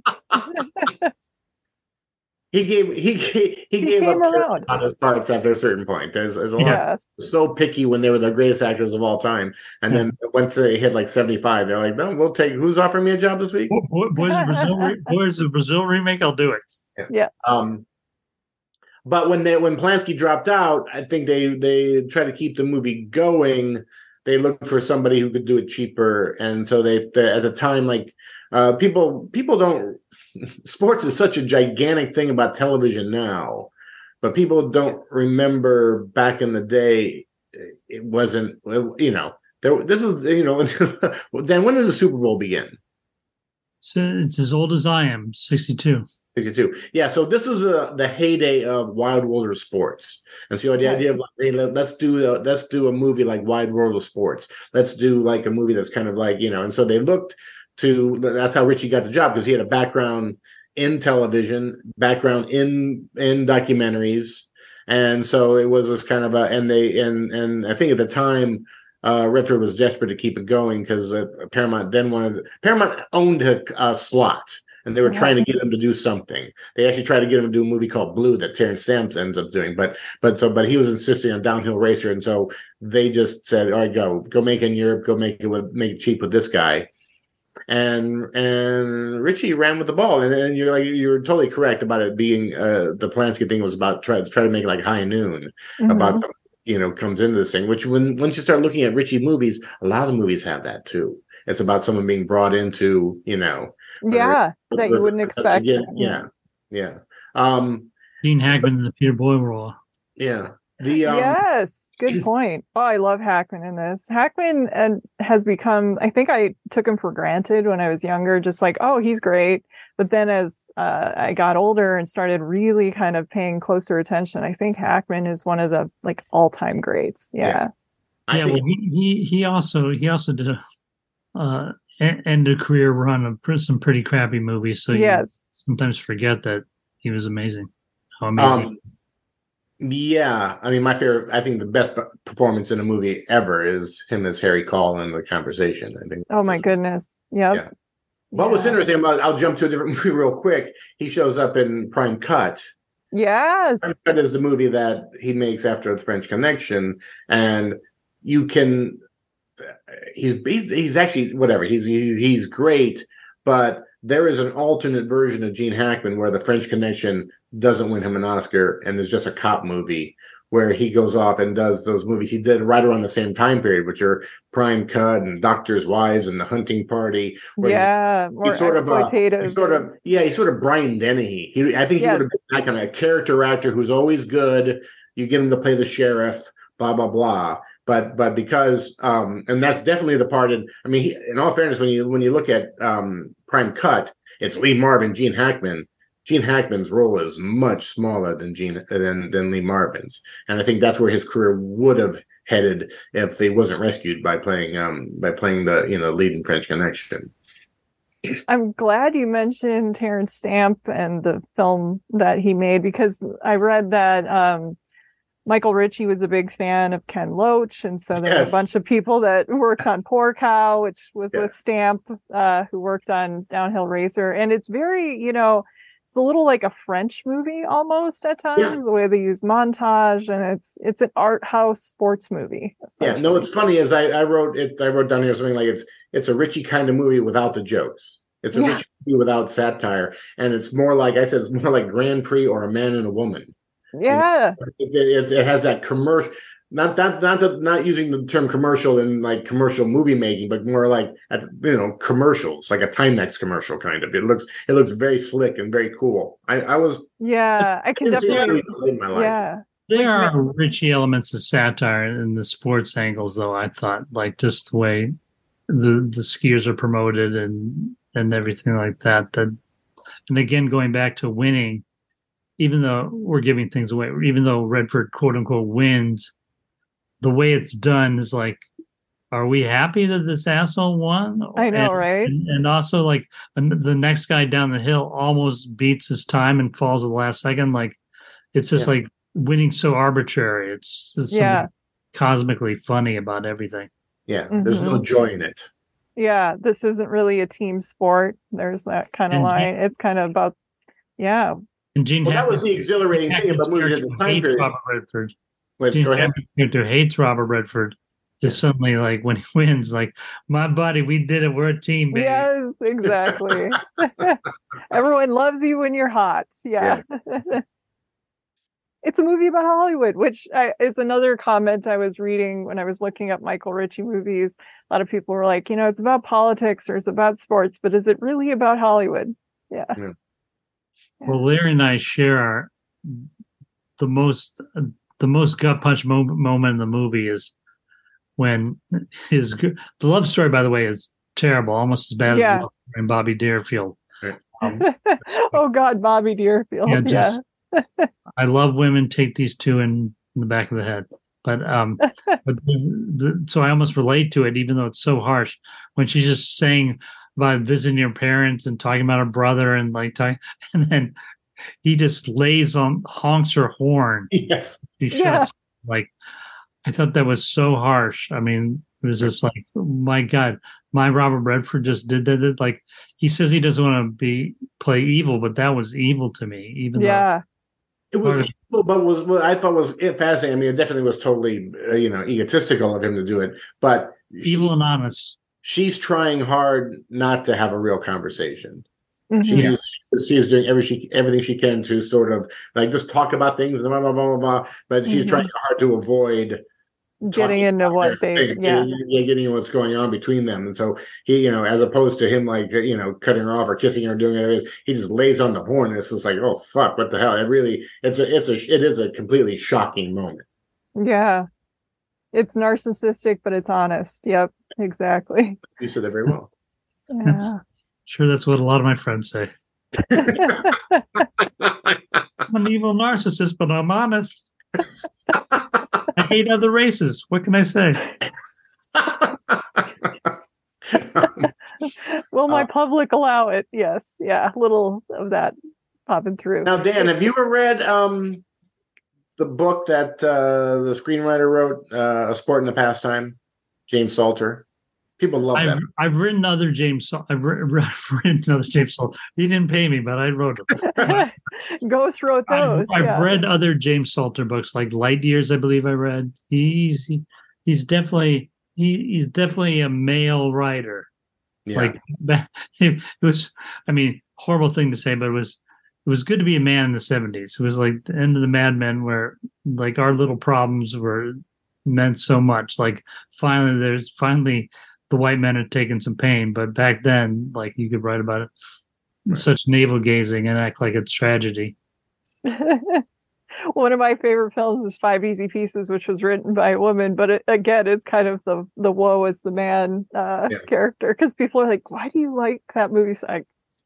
C: He gave up on his parts after a certain point. There's a lot so picky when they were the greatest actors of all time, and then once they hit like 75, they're like, "No, we'll take who's offering me a job this week."
D: Where's the Brazil remake? I'll do it.
B: Yeah.
C: But when Polanski dropped out, I think they tried to keep the movie going. They looked for somebody who could do it cheaper, and so they at the time, people don't. Sports is such a gigantic thing about television now, but people don't remember back in the day. It wasn't, this is, then when did the Super Bowl begin?
D: So it's as old as I am, 62.
C: 62. Yeah. So this is the heyday of Wild World of Sports. And so the idea of let's do a movie like Wild World of Sports. Let's do like a movie that's kind of like, and so they looked that's how Ritchie got the job, because he had a background in television, background in documentaries, and so it was this kind of and I think at the time Redford was desperate to keep it going because Paramount owned a slot. and they were trying to get him to do something. They actually tried to get him to do a movie called Blue that Terrence Stamp ends up doing, but he was insisting on Downhill Racer, and so they just said, "All right, go make it in Europe, go make it cheap with this guy." And Ritchie ran with the ball, and you're totally correct about it being the Polanski thing was about try to make it like High Noon about comes into this thing. Which once you start looking at Ritchie movies, a lot of movies have that too. It's about someone being brought into
B: that you wouldn't expect.
C: Yeah.
D: Gene Hackman in the Peter Boyle role.
C: Yeah.
B: Yes, good point. Oh, I love Hackman in this. Hackman has become, I think I took him for granted when I was younger, just like, oh, he's great. But then as I got older and started really kind of paying closer attention, I think Hackman is one of the like all-time greats. Yeah.
D: Well, he also did a end of career run of some pretty crappy movies. So you sometimes forget that he was amazing. How amazing.
C: Yeah, I mean, my favorite. I think the best performance in a movie ever is him as Harry Caul in The Conversation. I think.
B: Oh my goodness! Yep.
C: Yeah. What was interesting about? I'll jump to a different movie real quick. He shows up in Prime Cut.
B: Yes.
C: Prime Cut is the movie that he makes after The French Connection, and you can. He's actually whatever. He's great, but there is an alternate version of Gene Hackman where The French Connection doesn't win him an Oscar and is just a cop movie where he goes off and does those movies he did right around the same time period, which are Prime Cut and Doctor's Wives and The Hunting Party.
B: More exploitative.
C: He's sort of Brian Dennehy. I think he would have been that kind of character actor who's always good. You get him to play the sheriff, blah, blah, blah. But because and that's definitely the part. And I mean, in all fairness, when you look at Prime Cut, it's Lee Marvin, Gene Hackman. Gene Hackman's role is much smaller than Lee Marvin's, and I think that's where his career would have headed if he wasn't rescued by playing the lead in French Connection.
B: I'm glad you mentioned Terrence Stamp and the film that he made, because I read that Michael Ritchie was a big fan of Ken Loach, and so there's a bunch of people that worked on Poor Cow, which was with Stamp, who worked on Downhill Racer, and it's very, it's a little like a French movie almost at times, the way they use montage, and it's an art house sports movie.
C: Yeah, no, what's funny is I wrote down here something like it's a Ritchie kind of movie without the jokes. It's a Ritchie movie without satire, and it's more like I said, it's more like Grand Prix or A Man and a Woman.
B: Yeah,
C: it has that commercial. Not using the term commercial in like commercial movie making, but more like commercials, like a Timex commercial kind of. It looks very slick and very cool. I
B: can definitely
C: in my life.
D: There are Ritchie elements of satire in the sports angles, though. I thought, like, just the way the skiers are promoted and everything like that. And again, going back to winning, even though we're giving things away, even though Redford quote unquote wins, the way it's done is like, are we happy that this asshole won?
B: I know, right?
D: And also, like, the next guy down the hill almost beats his time and falls at the last second. Like, it's just like winning so arbitrary. It's something cosmically funny about everything.
C: Yeah, there's no joy in it.
B: Yeah, this isn't really a team sport. There's that kind of line. It's kind of about,
D: And Gene Hackman,
C: that was the exhilarating thing about movies at the time period.
D: Robert Redford. Gene Hackman's character hates Robert Redford. Is suddenly like when he wins, like, my buddy, we did it. We're a team, baby.
B: Yes, exactly. Everyone loves you when you're hot. Yeah. It's a movie about Hollywood, which is another comment I was reading when I was looking up Michael Ritchie movies. A lot of people were like, it's about politics or it's about sports, but is it really about Hollywood? Yeah.
D: Well, Larry and I share the most gut punch moment in the movie is when the love story, by the way, is terrible, almost as bad as in Bobby Deerfield.
B: Oh God, Bobby Deerfield.
D: I love women. Take these two in the back of the head. But so I almost relate to it, even though it's so harsh. When she's just saying about visiting your parents and talking about her brother and like talking, and then he just honks her horn.
C: Yes.
D: She shuts. Like, I thought that was so harsh. I mean, It was just like, oh my God, my Robert Redford just did that. Like, he says he doesn't want to play evil, but that was evil to me. Even though
C: it was evil, but was what I thought was fascinating. I mean, it definitely was totally egotistical of him to do it, but
D: evil and honest.
C: She's trying hard not to have a real conversation.
B: Mm-hmm.
C: She's doing everything she can to sort of like just talk about things and blah blah blah blah blah. But she's trying hard to avoid
B: getting into what they
C: getting what's going on between them. And so he, as opposed to him like cutting her off or kissing her or doing it, he just lays on the horn. And it's just like, oh fuck, what the hell? It is a completely shocking moment.
B: Yeah. It's narcissistic, but it's honest. Yep, exactly.
C: You said that very well.
B: Yeah.
D: That's what a lot of my friends say. I'm an evil narcissist, but I'm honest. I hate other races. What can I say?
B: Will my public allow it? Yes. Yeah. A little of that popping through.
C: Now, Dan, have you ever read the book that the screenwriter wrote, A Sport and a Pastime? James Salter. People love that.
D: I've written other James. I've written another James Salter. He didn't pay me, but I wrote it.
B: Ghost wrote those.
D: I've read other James Salter books, like Light Years. I believe I read. He's definitely a male writer.
C: Yeah.
D: Like it was. I mean, horrible thing to say, but it was good to be a man in the 70s. It was like the end of the Mad Men, where like our little problems meant so much. Like finally the white men had taken some pain, but back then, like, you could write about it. Right. Such navel gazing and act like it's tragedy.
B: One of my favorite films is 5 Easy Pieces, which was written by a woman, but it's kind of the woe is the man character, because people are like, why do you like that movie? So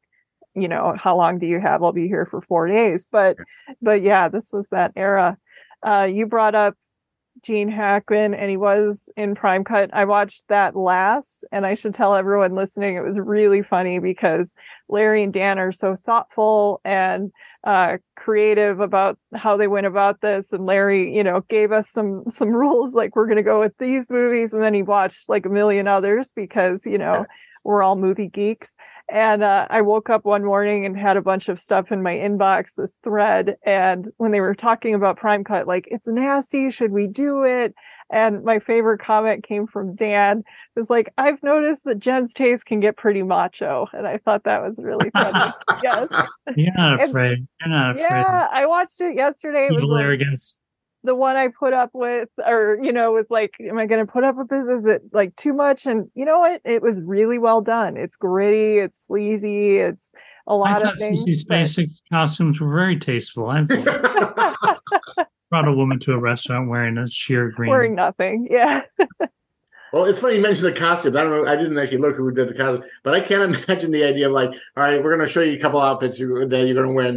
B: how long do you have? I'll be here for 4 days. But yeah, this was that era. You brought up Gene Hackman, and he was in Prime Cut. I watched that last, and I should tell everyone listening, it was really funny because Larry and Dan are so thoughtful and creative about how they went about this. And Larry, gave us some rules, like, we're going to go with these movies, and then he watched like a million others because we're all movie geeks. And I woke up one morning and had a bunch of stuff in my inbox, this thread. And when they were talking about Prime Cut, like, it's nasty, should we do it? And my favorite comment came from Dan. It was like, I've noticed that Jen's taste can get pretty macho. And I thought that was really funny. Yes.
D: You're not afraid.
B: Yeah, I watched it yesterday.
D: Evil arrogance.
B: The one I put up with, or, was like, am I going to put up with this? Is it like too much? And you know what? It was really well done. It's gritty. It's sleazy. It's a lot of things.
D: These basic costumes were very tasteful. I brought a woman to a restaurant wearing a sheer green.
B: Wearing nothing. Yeah.
C: Well, it's funny you mentioned the costume. I don't know. I didn't actually look who did the costume, but I can't imagine the idea of like, all right, we're going to show you a couple outfits that you're going to wear in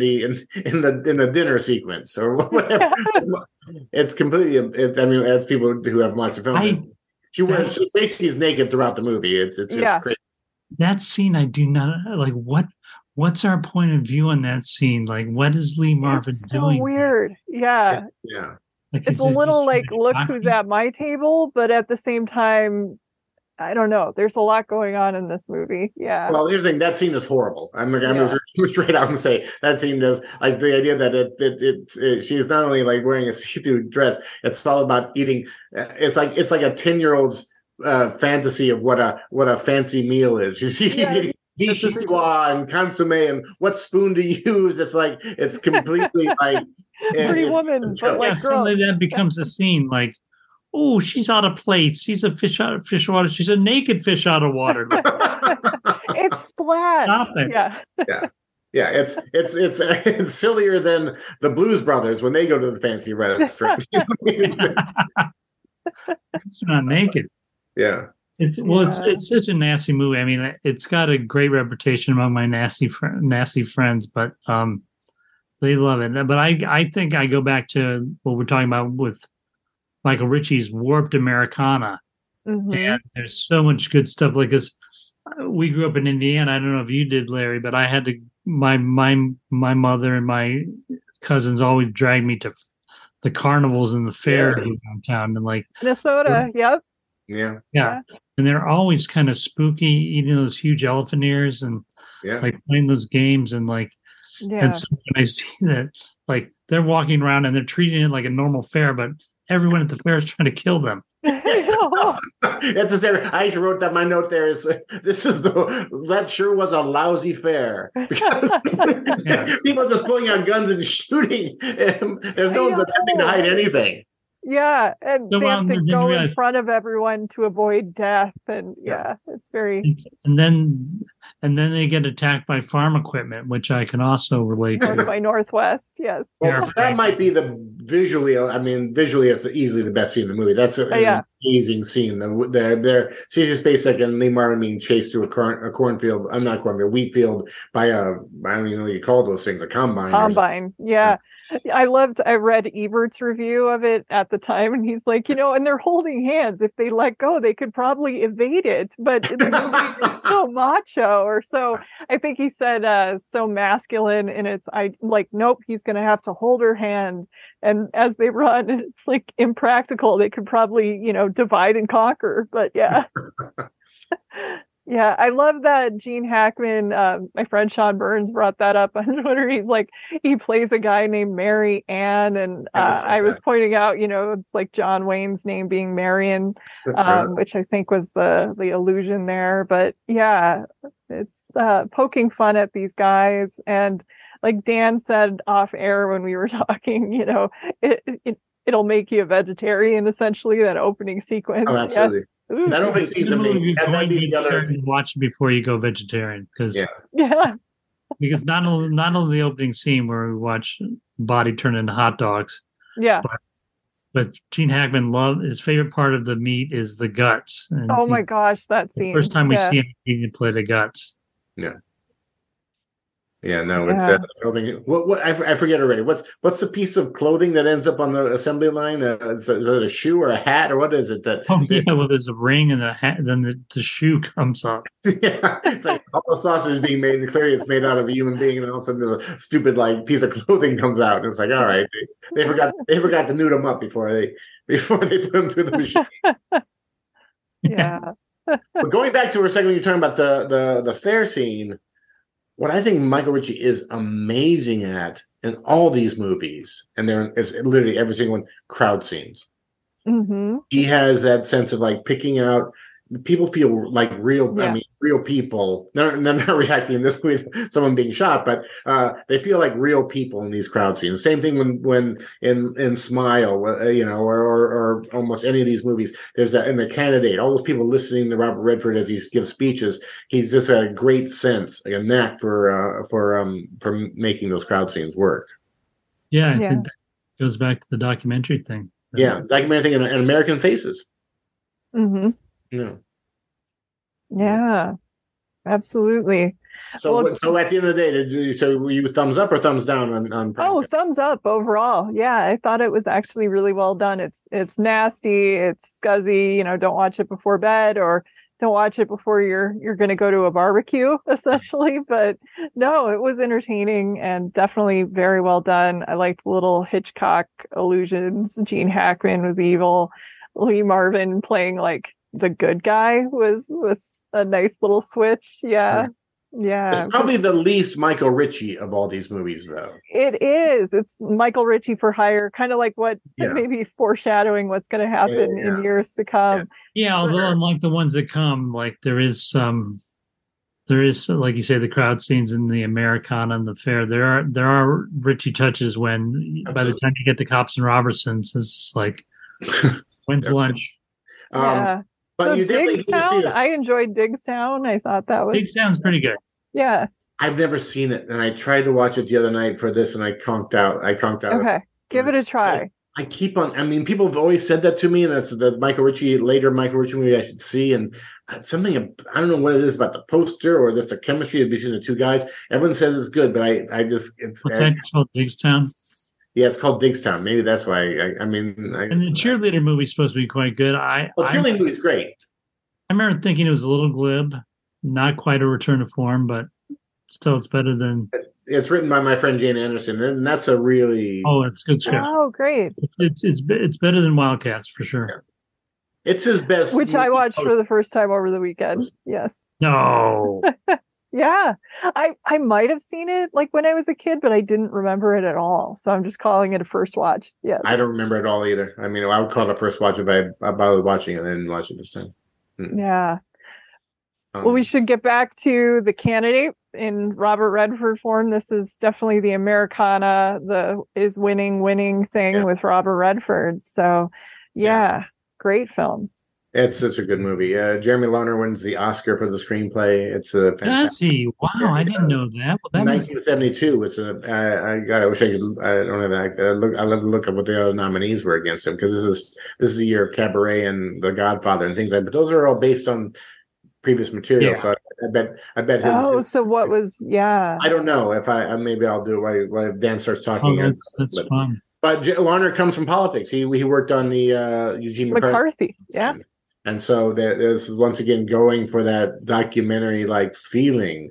C: the dinner sequence or whatever. Yeah. It's completely. As people who have watched the film, she basically is naked throughout the movie. It's crazy.
D: That scene, I do not like. What's our point of view on that scene? Like, what is Lee Marvin doing?
B: So weird. Yeah.
C: Yeah.
D: Like,
B: it's a little like, look who's at my table, but at the same time, I don't know. There's a lot going on in this movie. Yeah.
C: Well, here's the thing. That scene is horrible. I'm going to straight out and say that scene does, like, the idea that she's not only like wearing a see-through dress, it's all about eating. It's like a 10-year-old's fantasy of what a fancy meal is. She's eating vichyssoise and consomme and what spoon to use. It's like, it's completely like
B: Pretty Woman, but like
D: suddenly that becomes a scene like, oh, she's out of place. She's a fish out of water. She's a naked fish out of water.
B: It's Splash.
D: Stop it.
C: Yeah. It's sillier than the Blues Brothers when they go to the fancy restaurant.
D: It's not naked.
C: Yeah.
D: It's such a nasty movie. I mean, it's got a great reputation among my nasty friends, but they love it. But I think I go back to what we're talking about with Michael Ritchie's Warped Americana.
B: Mm-hmm.
D: And there's so much good stuff. Like, we grew up in Indiana. I don't know if you did, Larry, but I had to, my mother and my cousins always dragged me to the carnivals and the fairs downtown, and like
B: Minnesota. Yep.
D: Yeah. And they're always kind of spooky, eating those huge elephant ears and like playing those games and like. And so when I see that, like they're walking around and they're treating it like a normal fair, but everyone at the fair is trying to kill them.
C: That's the same. I actually wrote that. My note there is that sure was a lousy fair because people just pulling out guns and shooting. There's no one's attempting to hide anything.
B: Yeah, and they have to go in front of everyone to avoid death, and it's very.
D: And then they get attacked by farm equipment, which I can also relate to.
B: By Northwest, yes.
C: Well, that might be the visually. I mean, visually, it's easily the best scene in the movie. That's an amazing scene. They're CC Spacek and Lee Marvin being chased through a cornfield. I'm not cornfield, wheat field by I don't even know what you call those things, a combine.
B: Combine, yeah. I read Ebert's review of it at the time, and he's like, and they're holding hands. If they let go, they could probably evade it. But the movie is so macho, or so, I think he said, so masculine. And it's nope, he's going to have to hold her hand. And as they run, it's like impractical. They could probably, divide and conquer. But yeah. Yeah, I love that Gene Hackman, my friend Sean Burns brought that up on Twitter. He's like, he plays a guy named Mary Ann. And I was pointing out, it's like John Wayne's name being Marion, which I think was the allusion there. But yeah, it's poking fun at these guys. And like Dan said off air when we were talking, it'll make you a vegetarian, essentially, that opening sequence.
C: Oh, absolutely.
B: Yes.
C: That opening sequence amazing. That'd be the other.
D: Watch it before you go vegetarian, because because not only the opening scene where we watch body turn into hot dogs, but Gene Hackman his favorite part of the meat is the guts. And
B: oh my gosh, that scene!
D: First time we see him eating a plate of guts.
C: Yeah. Yeah, no, it's what I forget already. What's the piece of clothing that ends up on the assembly line? Is it a shoe or a hat, or what is it?
D: Well, there's a ring and the hat, and then the shoe comes off.
C: Yeah, it's like all the sausage is being made, and clearly it's made out of a human being, and all of a sudden there's a stupid piece of clothing comes out, and it's like, all right, they forgot to nude them up before they put them through the machine.
B: Yeah.
C: But going back to for a second, you're talking about the fair scene. What I think Michael Ritchie is amazing at in all these movies, and it's literally every single one, crowd scenes.
B: Mm-hmm.
C: He has that sense of picking out. People feel like real. I mean, real people. They're not reacting this way to someone being shot, but they feel like real people in these crowd scenes. Same thing when in Smile, or almost any of these movies. There's that in The Candidate. All those people listening to Robert Redford as he gives speeches. He's just had a great sense, a knack for making those crowd scenes work.
D: Yeah, I think that goes back to the documentary thing.
C: Yeah, documentary thing and American Faces.
B: Mm-hmm.
C: Yeah.
B: Yeah, absolutely.
C: So at the end of the day, were you thumbs up or thumbs down on Prime?
B: Thumbs up overall. Yeah, I thought it was actually really well done. It's nasty, it's scuzzy, don't watch it before bed, or don't watch it before you're going to go to a barbecue, essentially. But no, it was entertaining and definitely very well done. I liked little Hitchcock allusions. Gene Hackman was evil. Lee Marvin playing the good guy was a nice little switch. Yeah.
C: It's probably the least Michael Ritchie of all these movies, though.
B: It is. It's Michael Ritchie for hire, kind of like what maybe foreshadowing what's going to happen in years to come.
D: Yeah, although unlike the ones that come, there is like you say, the crowd scenes in the Americana and the fair. There are Ritchie touches when by the time you get to Cops and Robertsons, it's just like when's lunch?
C: But
B: so
C: you
B: Digstown, I enjoyed Digstown. I thought that was
D: Digstown's pretty good.
B: Yeah.
C: I've never seen it, and I tried to watch it the other night for this, and I conked out.
B: Okay, give it a try.
C: I keep on. I mean, people have always said that to me, and that's the later Michael Ritchie movie I should see. And something, I don't know what it is about the poster or just the chemistry between the two guys. Everyone says it's good, but it's
D: called Digstown.
C: Yeah, it's called Digstown. Maybe that's why.
D: And the cheerleader movie's supposed to be quite good.
C: Cheerleader movie's great.
D: I remember thinking it was a little glib, not quite a return to form, but still, it's better than.
C: It's written by my friend Jane Anderson, and that's a really.
D: Oh, it's good script.
B: Oh, great!
D: It's better than Wildcats for sure.
C: It's his best,
B: which I watched for the first time over the weekend. Yes.
D: No.
B: Yeah, I might have seen it like when I was a kid, but I didn't remember it at all. So I'm just calling it a first watch. Yes.
C: I don't remember it all either. I mean, I would call it a first watch if I bothered watching it and I didn't watch it this time.
B: Yeah. Well, we should get back to The Candidate in Robert Redford form. This is definitely the Americana, the is winning thing with Robert Redford. So, great film.
C: It's such a good movie. Jeremy Launer wins the Oscar for the screenplay. It's a fantastic.
D: Does he? Wow, I didn't know that. Well, that
C: 1972. It's I wish I could. I don't have that. I'd love to look up what the other nominees were against him, because this is the year of Cabaret and The Godfather and things like. But those are all based on previous material. So I bet his.
B: So what was? Yeah.
C: I don't know if maybe I'll do it while Dan starts talking.
D: Oh, that's fun.
C: But Launer comes from politics. He worked on the Eugene McCarthy.
B: Yeah.
C: And so there's once again going for that documentary like feeling,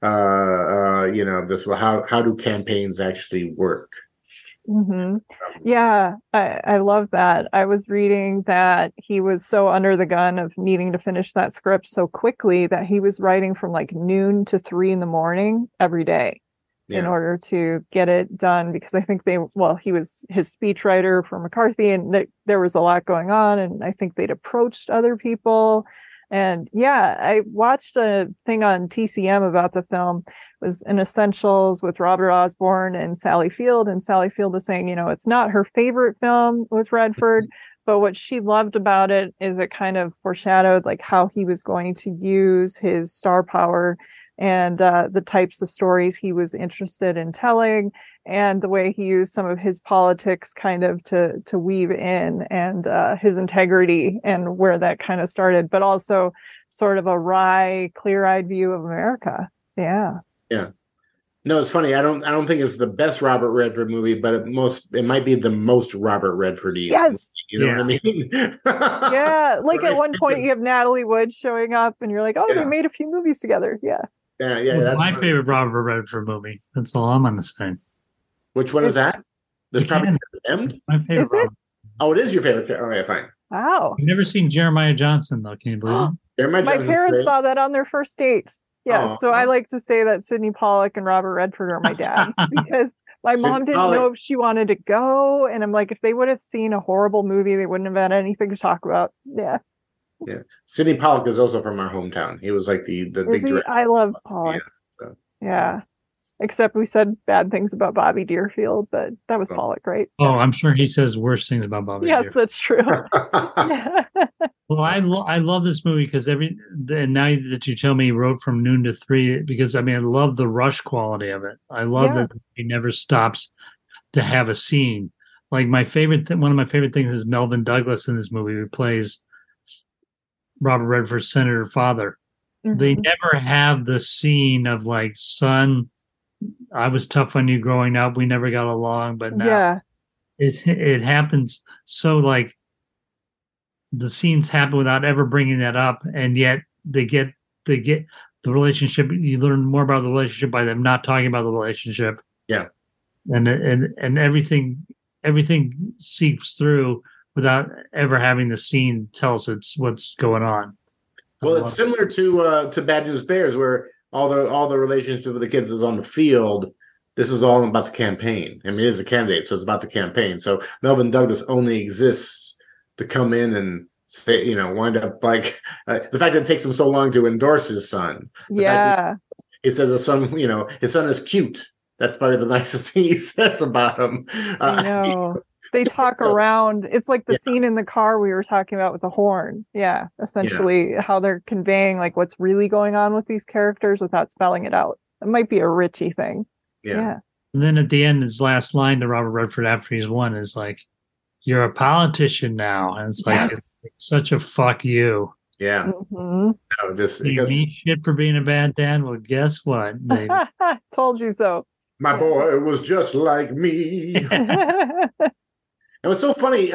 C: this how do campaigns actually work?
B: Mm-hmm. Yeah, I love that. I was reading that he was so under the gun of needing to finish that script so quickly that he was writing from like noon to 3 a.m. every day. In order to get it done, because I think he was his speechwriter for McCarthy, and there was a lot going on, and I think they'd approached other people. And I watched a thing on TCM about the film. It was in Essentials with Robert Osborne and Sally Field, and Sally Field was saying, it's not her favorite film with Redford, but what she loved about it is it kind of foreshadowed like how he was going to use his star power and the types of stories he was interested in telling, and the way he used some of his politics kind of to weave in, and his integrity and where that kind of started, but also sort of a wry, clear-eyed view of America. Yeah.
C: No, it's funny. I don't think it's the best Robert Redford movie, but it might be the most Robert Redford-y.
B: Yes.
C: You know what I mean?
B: Yeah. Like at one point you have Natalie Wood showing up and you're like, oh, they made a few movies together. Yeah.
D: It's my favorite Robert Redford movie. That's all I'm going to say.
C: Which one is that? There's probably Condemned?
D: My favorite.
B: Is it?
C: Oh, it is your favorite. Oh, yeah, fine.
B: Wow.
D: I've never seen Jeremiah Johnson, though. Can you believe it?
B: My parents saw that on their first date. Yes. So I like to say that Sidney Pollack and Robert Redford are my dads, because my mom didn't know if she wanted to go. And I'm like, if they would have seen a horrible movie, they wouldn't have had anything to talk about. Yeah.
C: Yeah. Sidney Pollack is also from our hometown. He was like the big director.
B: I love Pollack. Yeah. Except we said bad things about Bobby Deerfield, but that was Pollack, right?
D: Oh, I'm sure he says worse things about Bobby Deerfield.
B: Yes, that's true.
D: Well, I love this movie because and now that you tell me he wrote from noon to 3, because I love the rush quality of it. I love that he never stops to have a scene. Like one of my favorite things is Melvin Douglas in this movie, who plays Robert Redford's senator father. Mm-hmm. They never have the scene of like, son, I was tough on you growing up. We never got along, but now it happens. So like the scenes happen without ever bringing that up, and yet they get the relationship. You learn more about the relationship by them not talking about the relationship.
C: Yeah,
D: and everything seeps through without ever having the scene tell us what's going on.
C: Well, it's similar to Bad News Bears, where all the relationship with the kids is on the field. This is all about the campaign. It is a candidate, so it's about the campaign. So Melvin Douglas only exists to come in and say, wind up like the fact that it takes him so long to endorse his son. He says his son, his son is cute. That's probably the nicest thing he says about him.
B: I know. They talk around. It's like the scene in the car we were talking about with the horn. Yeah, essentially how they're conveying like what's really going on with these characters without spelling it out. It might be a Richie thing. Yeah.
D: And then at the end, his last line to Robert Redford after he's won is like, "You're a politician now," and it's like it's such a fuck you.
C: Yeah.
B: Mm-hmm.
C: No,
D: you mean shit for being a bad dad? Well, guess what, baby?
B: Told you so.
C: My boy was just like me. And what's so funny,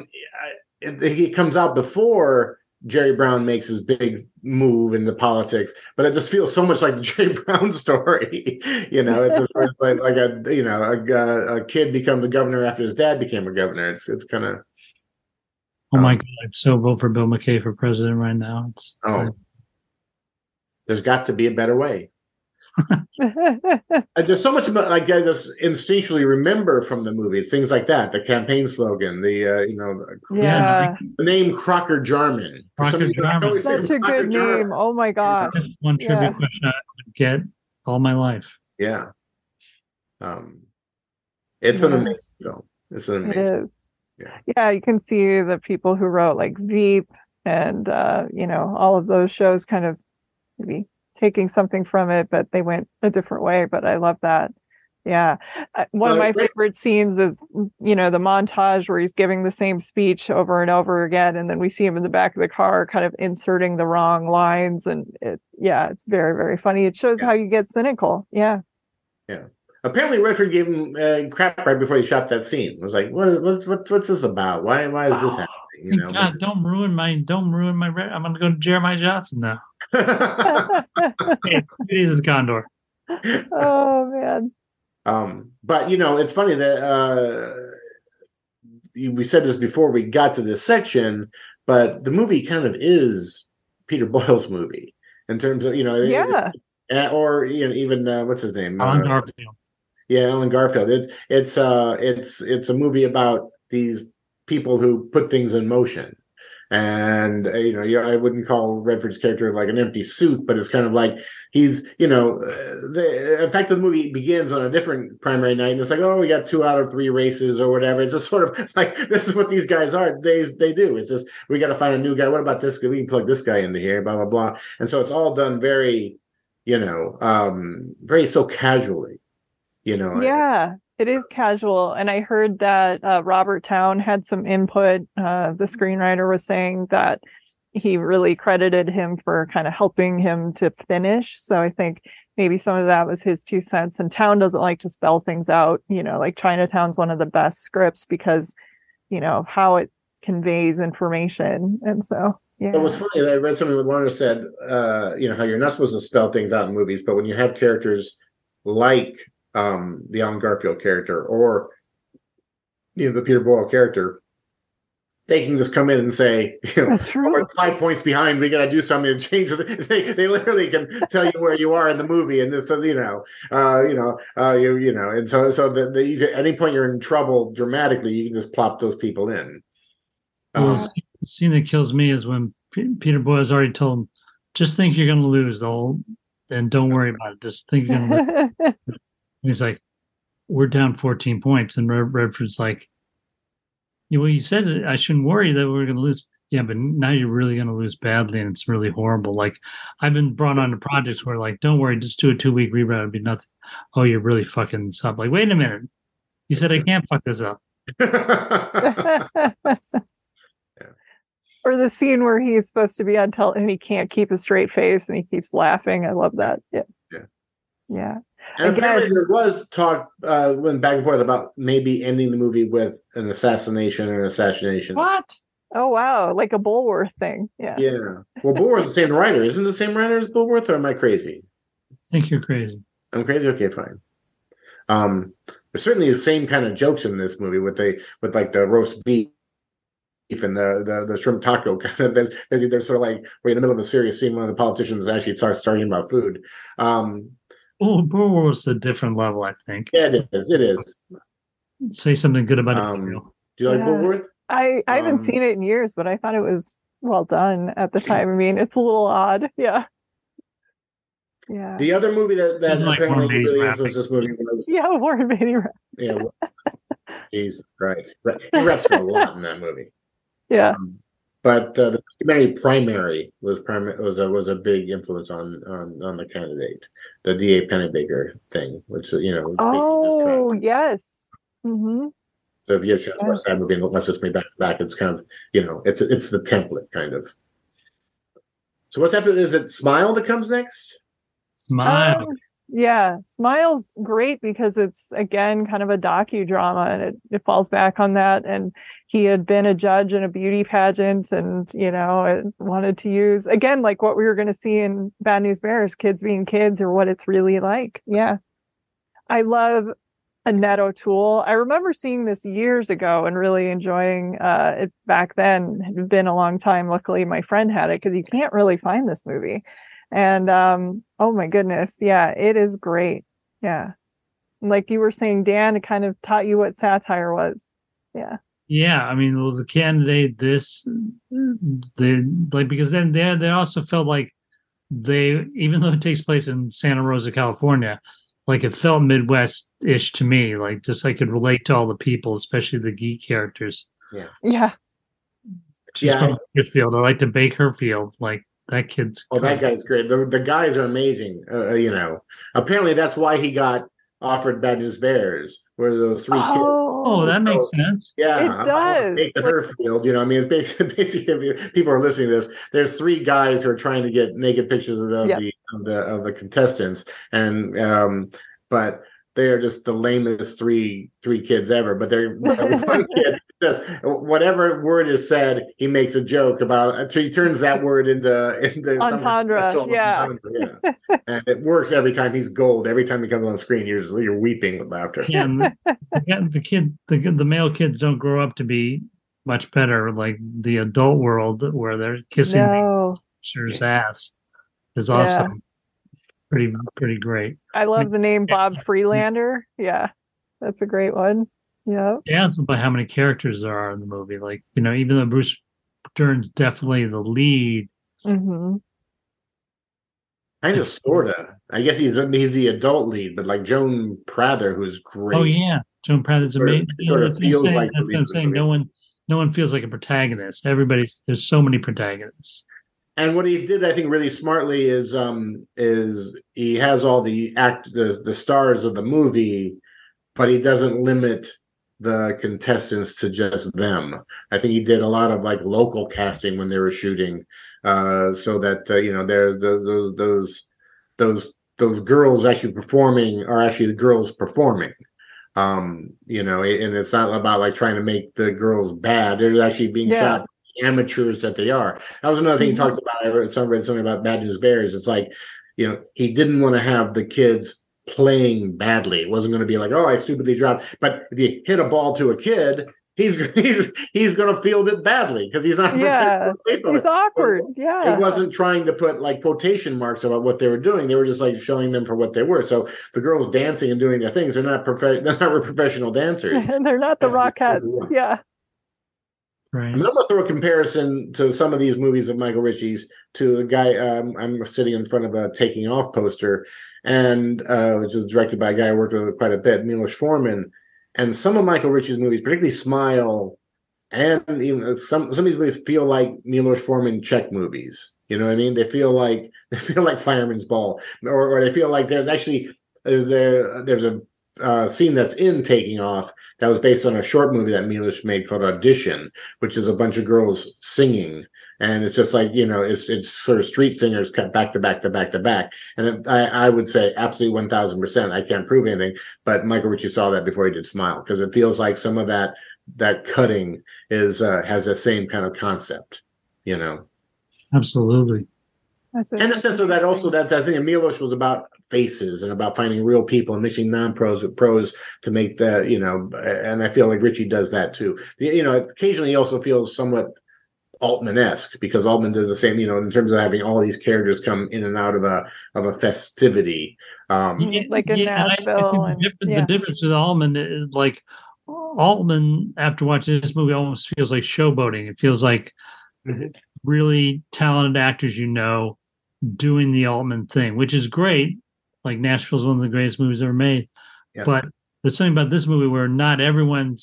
C: it comes out before Jerry Brown makes his big move into politics, but it just feels so much like the Jerry Brown story. It's like a kid becomes a governor after his dad became a governor. It's kind of.
D: Oh my God! I'd so vote for Bill McKay for president right now.
C: There's got to be a better way. There's so much about, like, I just instinctually remember from the movie, things like that, the campaign slogan, the name Crocker Jarman.
D: Crocker Jarman.
B: Such a good name. Oh my gosh.
D: That's one trivia question I would get all my life.
C: Yeah. It's an amazing film. It's an amazing.
B: It is. Yeah, you can see the people who wrote like Veep and all of those shows kind of maybe taking something from it, but they went a different way. But I love that. Yeah. One of my favorite scenes is, the montage where he's giving the same speech over and over again. And then we see him in the back of the car kind of inserting the wrong lines. And it's very, very funny. It shows how you get cynical. Yeah.
C: Yeah. Apparently Redford gave him crap right before he shot that scene. It was like, what's this about? Why is this happening?
D: God, don't ruin my I'm going to go to Jeremiah Johnson now. Hey, it is the Condor.
B: Oh man.
C: But it's funny that we said this before we got to this section, but the movie kind of is Peter Boyle's movie in terms of or even what's his name?
D: Alan Garfield.
C: Yeah, Alan Garfield. It's a movie about these people who put things in motion. And I wouldn't call Redford's character like an empty suit, but it's kind of like he's, in fact, the movie begins on a different primary night, and it's like, oh, we got 2 out of 3 races or whatever. It's just sort of like, this is what these guys are. They do. It's just, we got to find a new guy. What about this guy? We can plug this guy into here, blah blah blah. And so it's all done very, very so casually.
B: Yeah, it is casual. And I heard that Robert Towne had some input. The screenwriter was saying that he really credited him for kind of helping him to finish. So I think maybe some of that was his 2 cents. And Towne doesn't like to spell things out. Like Chinatown's one of the best scripts because, how it conveys information. And so, yeah.
C: It was funny that I read something that Lorna said, how you're not supposed to spell things out in movies, but when you have characters like the Alan Garfield character or the Peter Boyle character, they can just come in and say,
B: that's true.
C: We're 5 points behind. We got to do something to change. They literally can tell you where you are in the movie, and this, and so you can, at any point you're in trouble dramatically, you can just plop those people in.
D: The scene that kills me is when Peter Boyle's already told him, just think you're going to lose, and don't worry about it. Just think you're going to lose. He's like, we're down 14 points. And Redford's like, well, you said I shouldn't worry that we're going to lose. Yeah, but now you're really going to lose badly, and it's really horrible. Like, I've been brought on to projects where, like, don't worry, just do a 2-week rebound. It'd be nothing. Oh, you're really fucking this up. Like, wait a minute. You said I can't fuck this up.
B: Or the scene where he's supposed to be on and he can't keep a straight face and he keeps laughing. I love that. Yeah.
C: And apparently there was talk went back and forth about maybe ending the movie with an assassination or an assassination.
B: What? Oh wow, like a Bulworth thing. Yeah.
C: Well, Bulworth's the same writer. Isn't it the same writer as Bulworth, or am I crazy?
D: I think you're crazy.
C: I'm crazy. Okay, fine. There's certainly the same kind of jokes in this movie with like the roast beef and the shrimp taco kind of. There's sort of like we're in the middle of a serious scene. One of the politicians actually starts talking about food.
D: Bulworth's a different level, I think.
C: Yeah, it is.
D: Say something good about it.
C: Do you like Bulworth?
B: I haven't seen it in years, but I thought it was well done at the time. I mean, it's a little odd. Yeah.
C: The other movie that apparently really influenced this movie was
B: Warren Beatty.
C: Yeah. Jesus Christ. He reps for a lot in that movie.
B: Yeah.
C: But the documentary Primary was a big influence on the candidate, the D.A. Pennebaker thing, which
B: Oh yes. Mm-hmm.
C: So if you just watch that movie and Let's Just Me Back to Back, it's kind of it's the template kind of. So what's after? Is it Smile that comes next?
D: Smile.
B: Yeah, Smile's great because it's again kind of a docudrama, and it falls back on that. And he had been a judge in a beauty pageant, and wanted to use again like what we were going to see in Bad News Bears, kids being kids, or what it's really like. Yeah, I love Annette O'Toole. I remember seeing this years ago and really enjoying it back then. It had been a long time. Luckily, my friend had it because you can't really find this movie. And oh my goodness, yeah, it is great. Yeah, like you were saying, Dan, it kind of taught you what satire was. Yeah.
D: Yeah, I mean, well, the candidate, because then they also felt like even though it takes place in Santa Rosa, California, like it felt Midwest-ish to me. Like just I could relate to all the people, especially the geek characters.
C: Yeah.
B: Yeah.
D: She's from Herfield. I like to bake Herfield. Like that kid's.
C: Oh, that guy's great. The guys are amazing. Apparently that's why he got offered Bad News Bears, where those three kids.
D: Oh, that makes sense.
C: Yeah,
B: it does.
C: Bake the Herfield. I mean, it's basically people are listening to this. There's three guys who are trying to get naked pictures of the contestants, and but they are just the lamest three kids ever. But they're one kid says whatever word is said, he makes a joke about. He turns that word into
B: entendre. Yeah.
C: And it works every time. He's gold. Every time he comes on screen, you're weeping with laughter.
D: Yeah, the male kids don't grow up to be much better. Like the adult world where they're kissing the teacher's ass is awesome. Pretty great.
B: I love the name Bob Freelander. Yeah, that's a great one. Yeah.
D: It's about how many characters there are in the movie. Like, even though Bruce Dern's definitely the lead.
B: Mm-hmm.
C: Kind of, sorta. I guess he's the adult lead, but like Joan Prather, who's great.
D: Oh yeah, Joan Prather's amazing.
C: Sort of feels like
D: that's what I'm saying. No one feels like a protagonist. There's so many protagonists.
C: And what he did, I think, really smartly is he has all the stars of the movie, but he doesn't limit the contestants to just them. I think he did a lot of like local casting when they were shooting, so that there's those girls actually performing are actually the girls performing. And it's not about like trying to make the girls bad. They're actually being shot. Amateurs that they are. That was another thing he talked about. I read something about Bad News Bears. It's like, he didn't want to have the kids playing badly. It wasn't going to be like, oh, I stupidly dropped. But if you hit a ball to a kid, he's going to field it badly because he's not.
B: Yeah, he's awkward. Yeah,
C: it wasn't trying to put like quotation marks about what they were doing. They were just like showing them for what they were. So the girls dancing and doing their things, they're not professional dancers.
B: They're not the Rockettes. Yeah.
D: Right.
C: I'm going to throw a comparison to some of these movies of Michael Ritchie's to the guy I'm sitting in front of a Taking Off poster, and which is directed by a guy I worked with quite a bit, Milos Forman. And some of Michael Ritchie's movies, particularly Smile, and even some of these movies feel like Milos Forman Czech movies. You know what I mean? They feel like Fireman's Ball, or they feel like there's a scene that's in Taking Off that was based on a short movie that Milos made called Audition, which is a bunch of girls singing, and it's just like it's sort of street singers cut back to back to back to back. And I would say absolutely 1,000%. I can't prove anything, but Michael Ritchie saw that before he did Smile, because it feels like some of that cutting has the same kind of concept.
D: Absolutely.
C: And the sense of that also that I think Milos was about faces and about finding real people and mixing non-pros with pros to make that, and I feel like Ritchie does that too. Occasionally he also feels somewhat Altman-esque, because Altman does the same, in terms of having all these characters come in and out of a festivity.
B: Like in Nashville.
D: The difference with Altman is like Altman, after watching this movie, almost feels like showboating. It feels like really talented actors, doing the Altman thing, which is great. Like Nashville is one of the greatest movies ever made. Yeah. But there's something about this movie where not everyone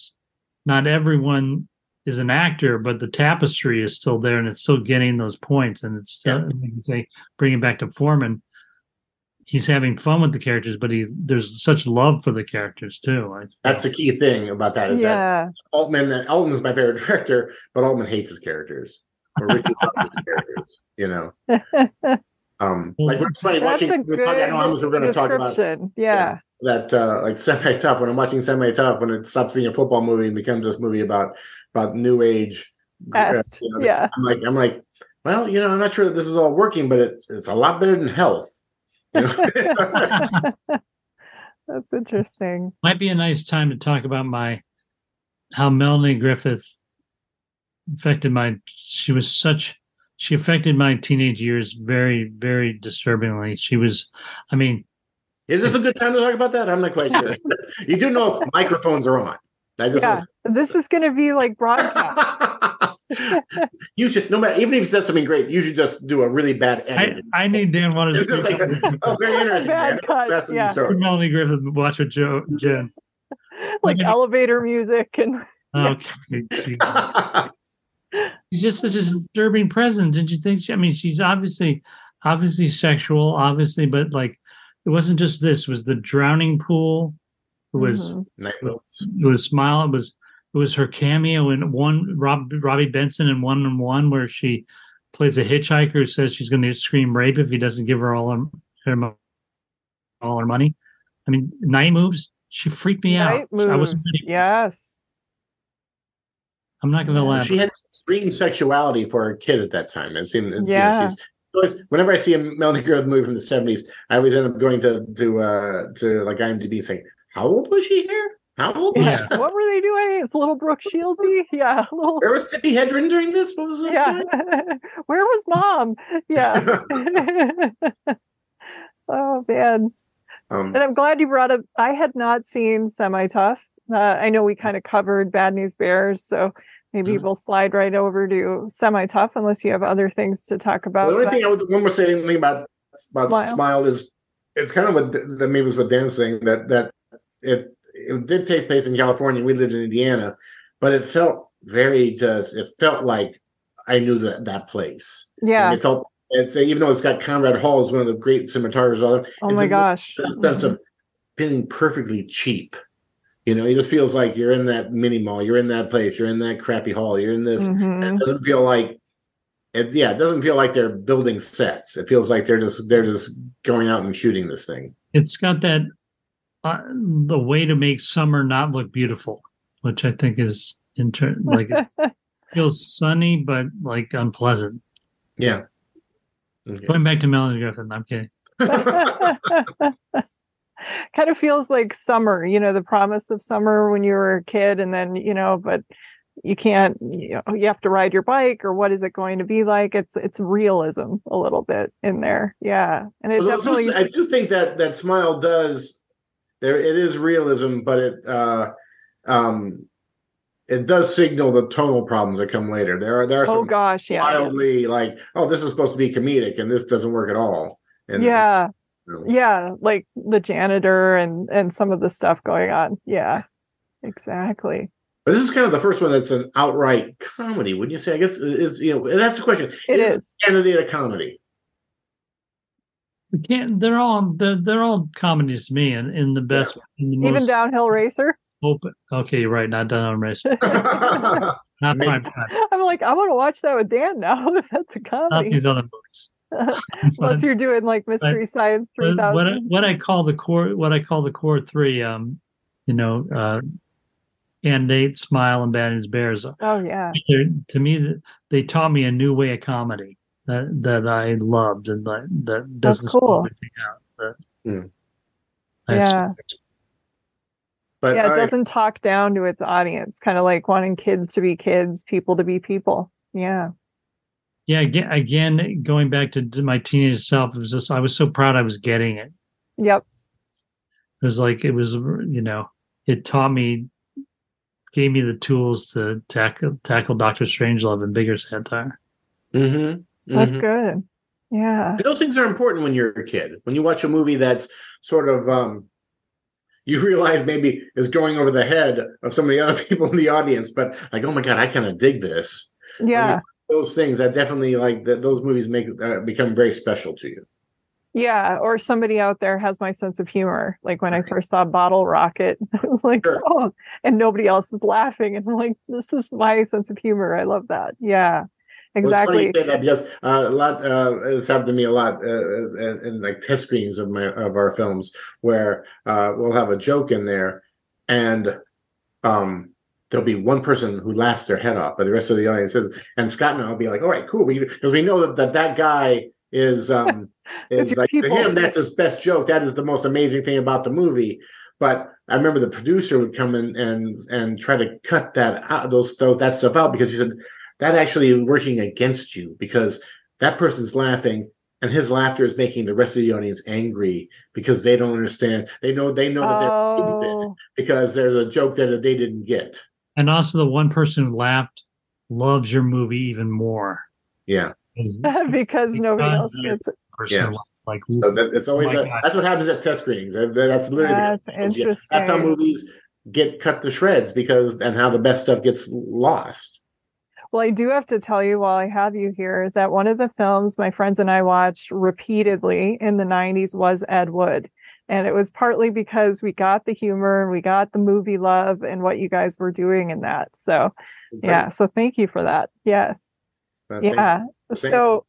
D: is an actor, but the tapestry is still there and it's still getting those points. And it's still, bring it back to Foreman. He's having fun with the characters, but there's such love for the characters too.
C: That's the key thing about that. Is that Altman's my favorite director, but Altman hates his characters. Or Ritchie loves his characters. Like it's funny watching. I know how much we're going to talk about.
B: Yeah.
C: That like Semi-Tough. When I'm watching Semi-Tough, when it stops being a football movie and becomes this movie about new age.
B: I'm
C: like, well, I'm not sure that this is all working, but it's a lot better than Health.
B: That's That's interesting.
D: Might be a nice time to talk about how Melanie Griffith affected she affected my teenage years very, very disturbingly. Is
C: this a good time to talk about that? I'm not quite sure. You do know microphones are on.
B: This is going to be like broadcast.
C: You should, no matter, even if that's something great, you should just do a really bad edit.
D: I need Dan Waters.
C: Very interesting.
B: Bad cut,
C: that's what you start.
D: Melanie Griffith, watch with Jen.
B: Like elevator music and.
D: Okay. She's just such a disturbing presence, didn't you think? She's obviously sexual, obviously, but like it wasn't just this. It was the drowning pool. It was it was Smile. It was her cameo in Robbie Benson in 1-on-1, where she plays a hitchhiker who says she's going to scream rape if he doesn't give her all her money. Night Moves. She freaked me out.
B: Yes.
D: I'm not going to laugh.
C: She had extreme sexuality for a kid at that time. It seemed, whenever I see a Melanie Griffith movie from the 70s, I always end up going to like IMDb saying, "How old was she here? How old was she?"
B: What were they doing? It's little Brooke Shieldsy. Yeah.
C: Where was Tippi Hedren during this? What was that?
B: Where was Mom? Yeah. Oh man. And I'm glad you brought up. I had not seen Semi-Tough. I know we kind of covered Bad News Bears, so maybe we'll slide right over to Semi-Tough unless you have other things to talk about.
C: The only thing one more saying about Smile is it's kind of what maybe was what Dan was saying, that it did take place in California. We lived in Indiana, but it felt it felt like I knew that place.
B: Yeah.
C: It felt, even though it's got Conrad Hall as one of the great cinematographers,
B: oh my gosh,
C: a sense of feeling perfectly cheap. It just feels like you're in that mini mall, you're in that place, you're in that crappy hall, you're in this. It doesn't feel like it doesn't feel like they're building sets. It feels like they're just going out and shooting this thing.
D: It's got that the way to make summer not look beautiful, which I think is like it feels sunny but like unpleasant.
C: Yeah. Okay.
D: Going back to Melanie Griffith, I'm kidding.
B: Kind of feels like summer, the promise of summer when you were a kid, and then, but you can't, you have to ride your bike, or what is it going to be like? It's realism a little bit in there. Yeah. And it definitely,
C: I do think that Smile does there. It is realism, but it does signal the tonal problems that come later. There are some wildly like, oh, this is supposed to be comedic and this doesn't work at all. And
B: yeah, like the janitor and some of the stuff going on. Yeah, exactly.
C: But this is kind of the first one that's an outright comedy, wouldn't you say? I guess that's the question.
B: Is
C: Candidate a comedy?
D: We can't. They're all comedies to me, and in the best.
B: Yeah. Even Downhill Racer.
D: Open. Okay, you're right. Not Downhill Racer. Not Prime Time.
B: I'm like, I want to watch that with Dan now. If that's a comedy.
D: Not these other movies.
B: Unless you're doing like Mystery Science 3000.
D: What I call the core three, Candidate, Smile, and Bad News Bears.
B: Oh yeah.
D: To me, they taught me a new way of comedy that I loved, and that doesn't
B: cool.
D: Out.
B: Yeah. But it doesn't talk down to its audience, kind of like wanting kids to be kids, people to be people. Yeah.
D: Yeah, again, going back to my teenage self, I was so proud I was getting it.
B: Yep.
D: It taught me, gave me the tools to tackle Dr. Strangelove and bigger satire.
B: That's good. Yeah.
C: And those things are important when you're a kid. When you watch a movie that's sort of, you realize maybe is going over the head of some of the other people in the audience, but like, oh my God, I kind of dig this.
B: Yeah.
C: Those things that definitely those movies make become very special to you.
B: Yeah, or somebody out there has my sense of humor. Like when I first saw Bottle Rocket, I was like, oh, and nobody else is laughing. And I'm like, this is my sense of humor. I love that. Yeah, exactly.
C: Well, it's funny you say that because a lot it's happened to me a lot in like test screenings of our films where we'll have a joke in there and there'll be one person who laughs their head off, but the rest of the audience is. And Scott and I'll be like, all right, cool, because we know that guy is like to him that's his best joke. That is the most amazing thing about the movie. But I remember the producer would come in and try to cut that out, that stuff out, because he said that actually working against you, because that person's laughing and his laughter is making the rest of the audience angry because they don't understand. They know that they're stupid because there's a joke that they didn't get.
D: And also the one person who laughed loves your movie even more.
C: Yeah.
B: because nobody else gets it.
C: Yeah. Like, so it's always that's what happens at test screenings. That's literally
B: that's interesting.
C: That's how movies get cut to shreds, and how the best stuff gets lost.
B: Well, I do have to tell you while I have you here that one of the films my friends and I watched repeatedly in the 90s was Ed Wood. And it was partly because we got the humor and we got the movie love and what you guys were doing in that. So, yeah. So thank you for that. Yes. Yeah. So,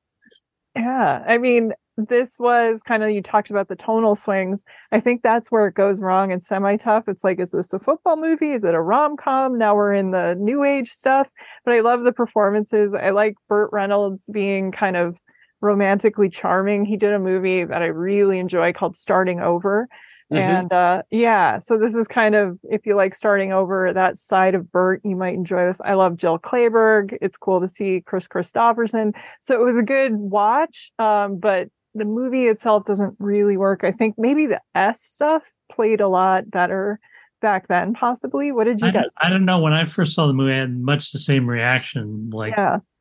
B: yeah. I mean, this was kind of, you talked about the tonal swings. I think that's where it goes wrong in Semi-Tough. It's like, is this a football movie? Is it a rom-com? Now we're in the new age stuff. But I love the performances. I like Burt Reynolds being kind of romantically charming. He did a movie that I really enjoy called Starting Over. Mm-hmm. And so this is kind of, if you like Starting Over, that side of Burt, you might enjoy this. I love Jill Clayburgh. It's cool to see Chris Christopherson. So it was a good watch, but the movie itself doesn't really work. I think maybe the S stuff played a lot better back then, possibly. What did you guys think?
D: I don't know. When I first saw the movie, I had much the same reaction. Like,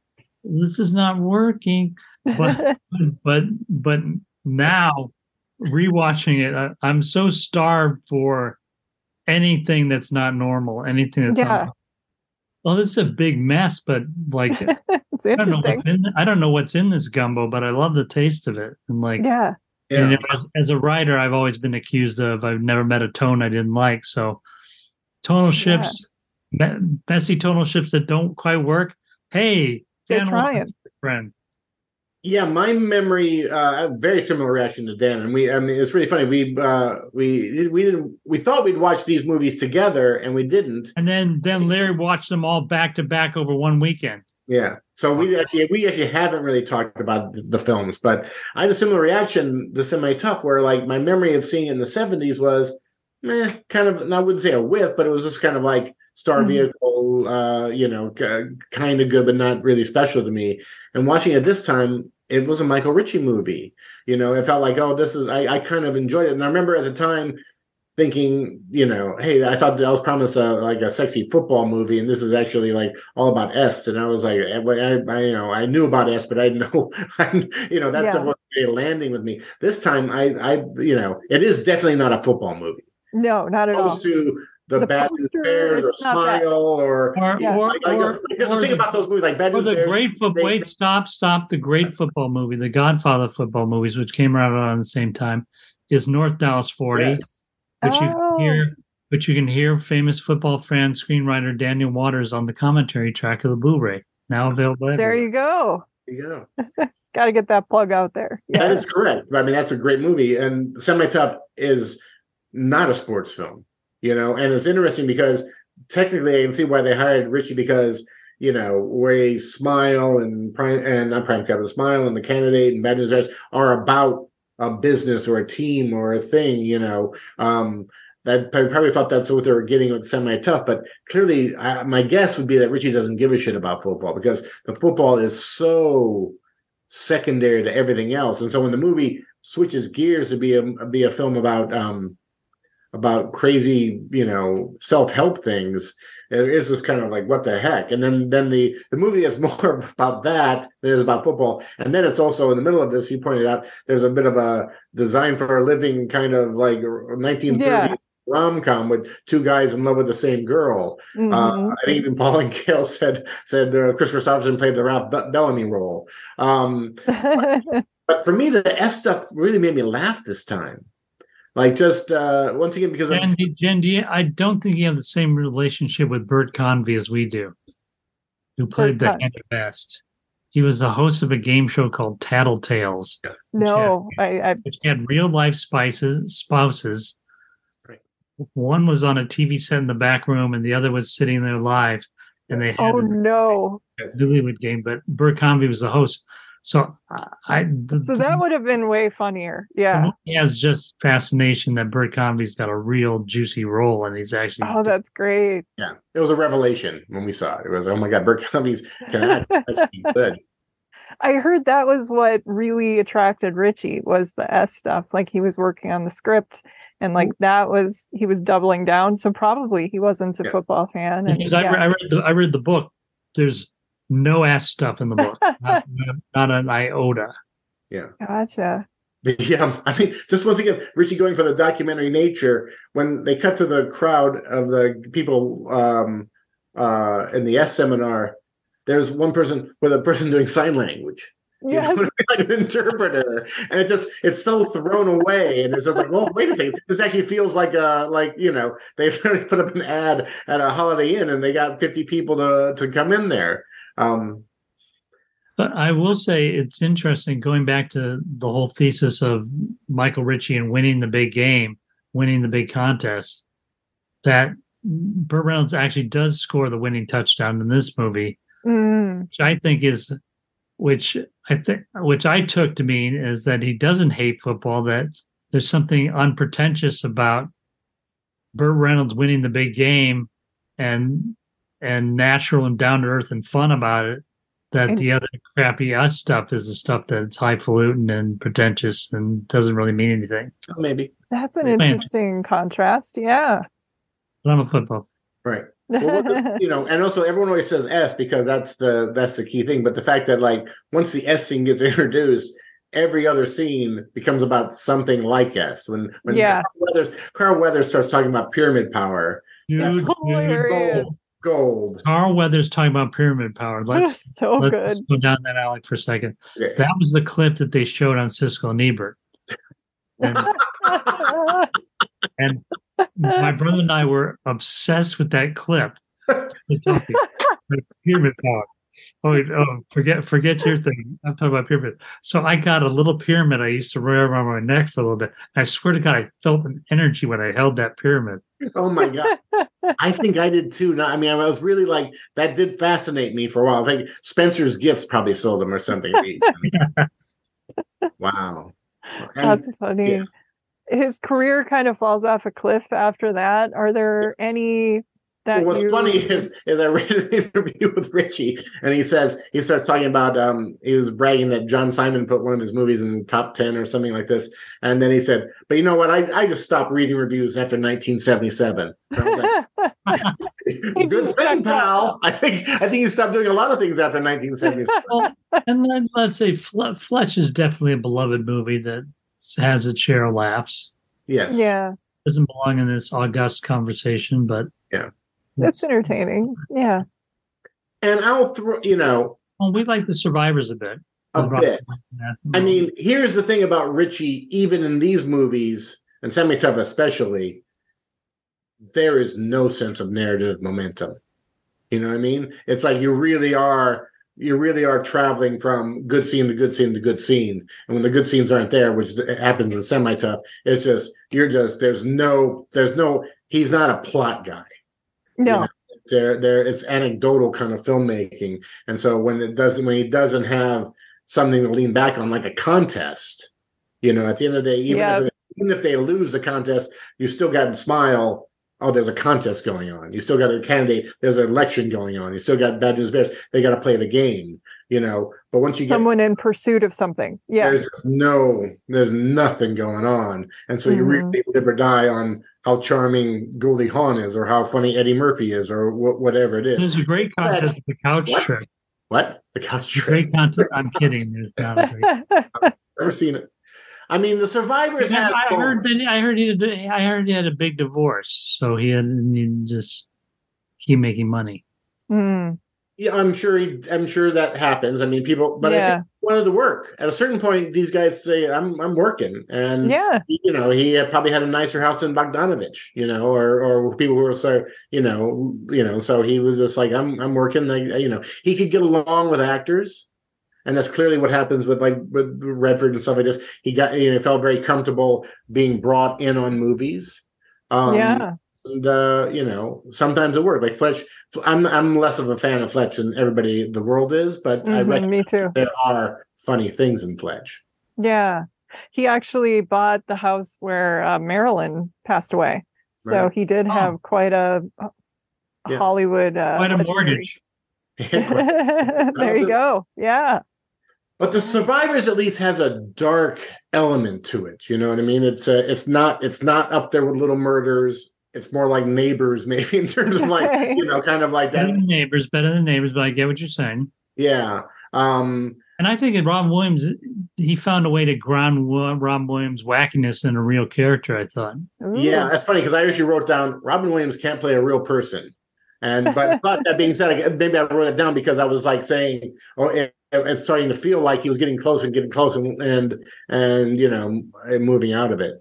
D: this is not working. But but now, rewatching it, I'm so starved for anything that's not normal, anything that's not. Well, this is a big mess, but like,
B: it's interesting.
D: I don't know what's in this gumbo, but I love the taste of it. And like, you know, as a writer, I've always been accused of I've never met a tone I didn't like. So tonal shifts, messy tonal shifts that don't quite work. Hey,
B: they're trying,
D: friend.
C: Yeah, my memory, very similar reaction to Dan, and it's really funny. We thought we'd watch these movies together, and we didn't.
D: And then Larry watched them all back to back over one weekend.
C: Yeah, so we actually haven't really talked about the films, but I had a similar reaction to Semi-Tough, where like my memory of seeing it in the 70s was, kind of. And I wouldn't say a whiff, but it was just kind of like Star Vehicle, kind of good, but not really special to me. And watching it this time, it was a Michael Ritchie movie. You know, it felt like, I kind of enjoyed it. And I remember at the time thinking, hey, I thought that I was promised like a sexy football movie, and this is actually like all about S. And I was like, I knew about S, but I didn't know, that stuff wasn't really landing with me. This time, it is definitely not a football movie.
B: No, not at all.
C: Opposed to the Bad News Bears or Smile or think about those movies like Bad News Bears.
D: Stop. The great football movie, the Godfather football movies, which came out around the same time, is North Dallas 40. Yes. But you can hear famous football fan screenwriter Daniel Waters on the commentary track of the Blu-ray, now available everywhere.
B: There you go. Got to get that plug out there.
C: Yes. That is correct. I mean, that's a great movie, and Semi-Tough is not a sports film, and it's interesting because technically I can see why they hired Ritchie, because where Smile and not Prime Capital, Smile and The Candidate and Bad News Bears are about a business or a team or a thing, that I probably thought that's what they were getting with Semi-Tough, but clearly my guess would be that Ritchie doesn't give a shit about football, because the football is so secondary to everything else. And so when the movie switches gears to be a film about crazy, self-help things, it is just kind of like, what the heck? And then the movie is more about that than it is about football. And then it's also in the middle of this, you pointed out, there's a bit of a Design for a Living kind of like 1930s rom-com with two guys in love with the same girl. I think even Pauline Kael said Chris Christopherson played the Ralph Bellamy role. But for me, the S stuff really made me laugh this time. Like, just once again, because
D: Jen, I don't think you have the same relationship with Bert Convy as we do, who played the head best. He was the host of a game show called Tattletales. Which had real life spouses. Right. One was on a TV set in the back room, and the other was sitting there live. And they had a Newlywed Game, but Bert Convy was the host. So
B: so that would have been way funnier. Yeah.
D: He has just fascination that Bert Convey's got a real juicy role, and he's actually.
B: Oh, that's great.
C: Yeah, it was a revelation when we saw it. It was, oh my God, Bert Convey's can act. That's good.
B: I heard that was what really attracted Richie was the S stuff. Like he was working on the script and like he was doubling down. So probably he wasn't a football fan. And,
D: because I read the book. There's no S stuff in the book. not an iota.
C: Yeah.
B: Gotcha.
C: Yeah, I mean, just once again, Richie going for the documentary nature. When they cut to the crowd of the people in the S seminar, there's one person with a person doing sign language.
B: Yeah,
C: like an interpreter, and it's so thrown away, and it's just like, well, wait a second, this actually feels like they put up an ad at a Holiday Inn, and they got 50 people to come in there.
D: But I will say it's interesting going back to the whole thesis of Michael Ritchie and winning the big game, winning the big contest, that Burt Reynolds actually does score the winning touchdown in this movie, which I took to mean is that he doesn't hate football, that there's something unpretentious about Burt Reynolds winning the big game and natural and down to earth and fun about it. That the other crappy us stuff is the stuff that's highfalutin and pretentious and doesn't really mean anything.
C: Maybe.
B: That's an interesting contrast. Yeah.
D: But I'm a football.
C: Right. Well, and also everyone always says S because that's the key thing. But the fact that like once the S scene gets introduced, every other scene becomes about something like S. When Carl Weathers starts talking about pyramid power.
D: Dude,
C: gold.
D: Carl Weathers talking about pyramid power. Let's go down that alley for a second. Yeah. That was the clip that they showed on Siskel and Ebert. And my brother and I were obsessed with that clip. Pyramid power. Forget your thing. I'm talking about pyramid. So I got a little pyramid I used to wear around my neck for a little bit. I swear to God, I felt an energy when I held that pyramid.
C: Oh my God. I think I did too. I was really like, that did fascinate me for a while. I think Spencer's Gifts probably sold them or something. Wow.
B: That's funny. Yeah. His career kind of falls off a cliff after that. Are there any that
C: what's funny is I read an interview with Richie, and he starts talking about he was bragging that John Simon put one of his movies in the top 10 or something like this, and then he said, "But you know what? I just stopped reading reviews after 1977." And I was like, "Good thing, pal." I think he stopped doing a lot of things after 1977.
D: And then let's say Fletch is definitely a beloved movie that has its share of laughs.
C: Yes.
B: Yeah.
D: Doesn't belong in this august conversation, but
C: yeah.
B: It's entertaining. Yeah.
C: And I'll throw,
D: well, we like The Survivors a bit.
C: I mean, here's the thing about Richie, even in these movies, and Semi Tough especially, there is no sense of narrative momentum. You know what I mean? It's like you really are traveling from good scene to good scene to good scene. And when the good scenes aren't there, which happens in Semi Tough, it's just, there's no, he's not a plot guy.
B: No,
C: it's anecdotal kind of filmmaking, and so when he doesn't have something to lean back on, like a contest, at the end of the day, even if they lose the contest, you still got to smile. Oh, there's a contest going on. You still got a candidate. There's an election going on. You still got Bad News Bears. They got to play the game, But once you get
B: someone in pursuit of something,
C: there's nothing going on, and so you really live or die on how charming Goldie Hawn is, or how funny Eddie Murphy is, or whatever it is.
D: There's a great contest at the couch trick.
C: What? The couch trick?
D: Great contest. I'm kidding. There's not a great.
C: I've never seen it. I mean, the Survivors.
D: I heard he had a big divorce, so he had to just keep making money.
B: Mm.
C: Yeah, I'm sure that happens. I mean, people, but I think he wanted to work. At a certain point, these guys say, "I'm working," and he probably had a nicer house than Bogdanovich, or people who were so, so he was just like, "I'm working." He could get along with actors, and that's clearly what happens with Redford and stuff like this. He got, felt very comfortable being brought in on movies. And sometimes it worked. Like Fletch, I'm less of a fan of Fletch than everybody in the world is, but I reckon
B: me too.
C: There are funny things in Fletch.
B: Yeah. He actually bought the house where Marilyn passed away. So he did have quite a Hollywood
D: quite a mortgage.
B: There you go. Yeah.
C: But The Survivors at least has a dark element to it. You know what I mean? It's not up there with Little Murders. It's more like Neighbors, maybe, in terms of like, kind of like that.
D: Better than Neighbors, but I get what you're saying.
C: Yeah.
D: And I think that Robin Williams, he found a way to ground Robin Williams' wackiness in a real character, I thought.
B: Ooh.
C: Yeah, that's funny because I actually wrote down Robin Williams can't play a real person. But that being said, maybe I wrote it down because I was like saying, and starting to feel like he was getting close and moving out of it.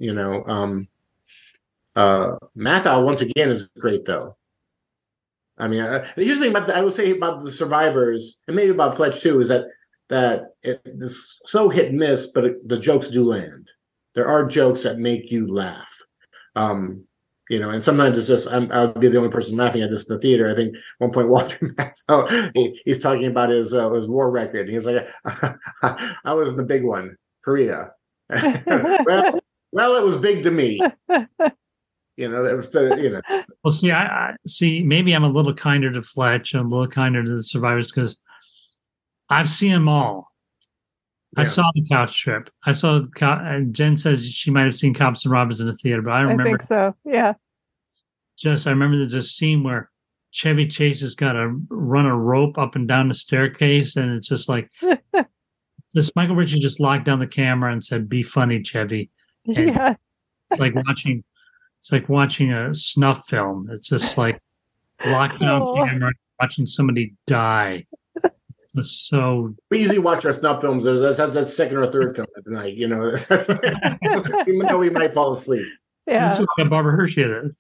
C: Matthau once again is great though. I mean, usually I would say about The Survivors and maybe about Fletch too is that it's so hit and miss, but the jokes do land. There are jokes that make you laugh. And sometimes it's just I'll be the only person laughing at this in the theater. I think one point Walter Matthau, he's talking about his war record. He's like, I was the big one, Korea. well, it was big to me. That was
D: Well, see, I see. Maybe I'm a little kinder to Fletch and a little kinder to The Survivors because I've seen them all. Yeah. I saw the couch trip. I saw and Jen says she might have seen Cops and Robbers in the theater, but I don't remember.
B: I think so. Yeah.
D: I remember there's a scene where Chevy Chase has got to run a rope up and down the staircase, and it's just like this. Michael Ritchie just locked down the camera and said, "Be funny, Chevy." And
B: yeah.
D: It's like watching a snuff film. It's just like lockdown camera, watching somebody die. So
C: we usually watch our snuff films. That's the second or third film at the night, even though we might fall asleep.
B: Yeah,
D: this is what Barbara Hershey did.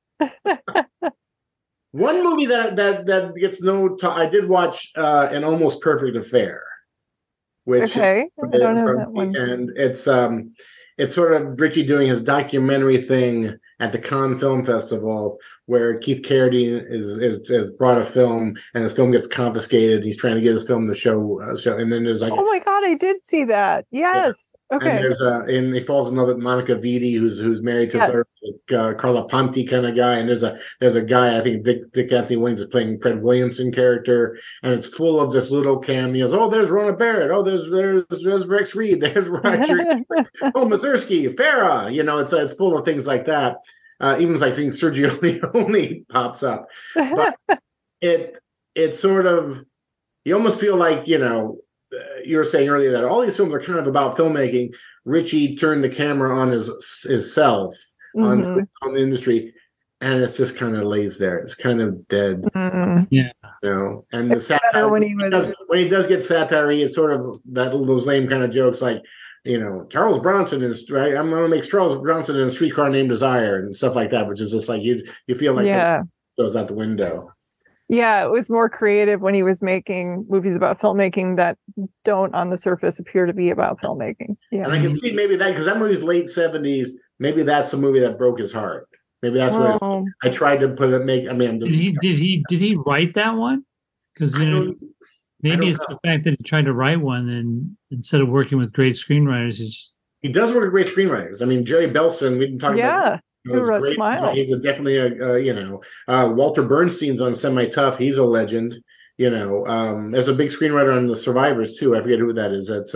C: One movie that gets I did watch An Almost Perfect Affair, which
B: I don't know that one.
C: And it's sort of Ritchie doing his documentary thing at the Cannes Film Festival, where Keith Carradine is brought a film, and his film gets confiscated. He's trying to get his film to show, and then there's like,
B: oh my god, I did see that. Yes, yeah. Okay.
C: And and he falls in love with Monica Vitti, who's married to sort of Carla Ponti kind of guy, and there's a guy, I think Dick Anthony Williams is playing Fred Williamson character, and it's full of just little cameos. Oh, there's Rona Barrett. Oh, there's Rex Reed. There's Roger. Oh, Mazursky, Farah. It's full of things like that. Even like things Sergio Leone pops up, but it sort of, you almost feel like you were saying earlier that all these films are kind of about filmmaking. Ritchie turned the camera on his self on the industry, and it just kind of lays there. It's kind of dead.
D: Yeah,
C: and the satire when he does get satire, it's sort of those lame kind of jokes like, Charles Bronson is right. I'm going to make Charles Bronson in A Streetcar Named Desire and stuff like that, which is just like you feel like that goes out the window.
B: Yeah, it was more creative when he was making movies about filmmaking that don't on the surface appear to be about filmmaking. Yeah.
C: And I can see maybe that because that movie's late 70s, maybe that's the movie that broke his heart. Maybe that's what I tried to put it.
D: Did he write that one? Because maybe it's the fact that he tried to write one, and instead of working with great screenwriters,
C: he does work with great screenwriters. I mean, Jerry Belson, we've been talking about.
B: Who wrote great. Smile?
C: He's definitely Walter Bernstein's on Semi-Tough. He's a legend. There's a big screenwriter on The Survivors too. I forget who that is. That's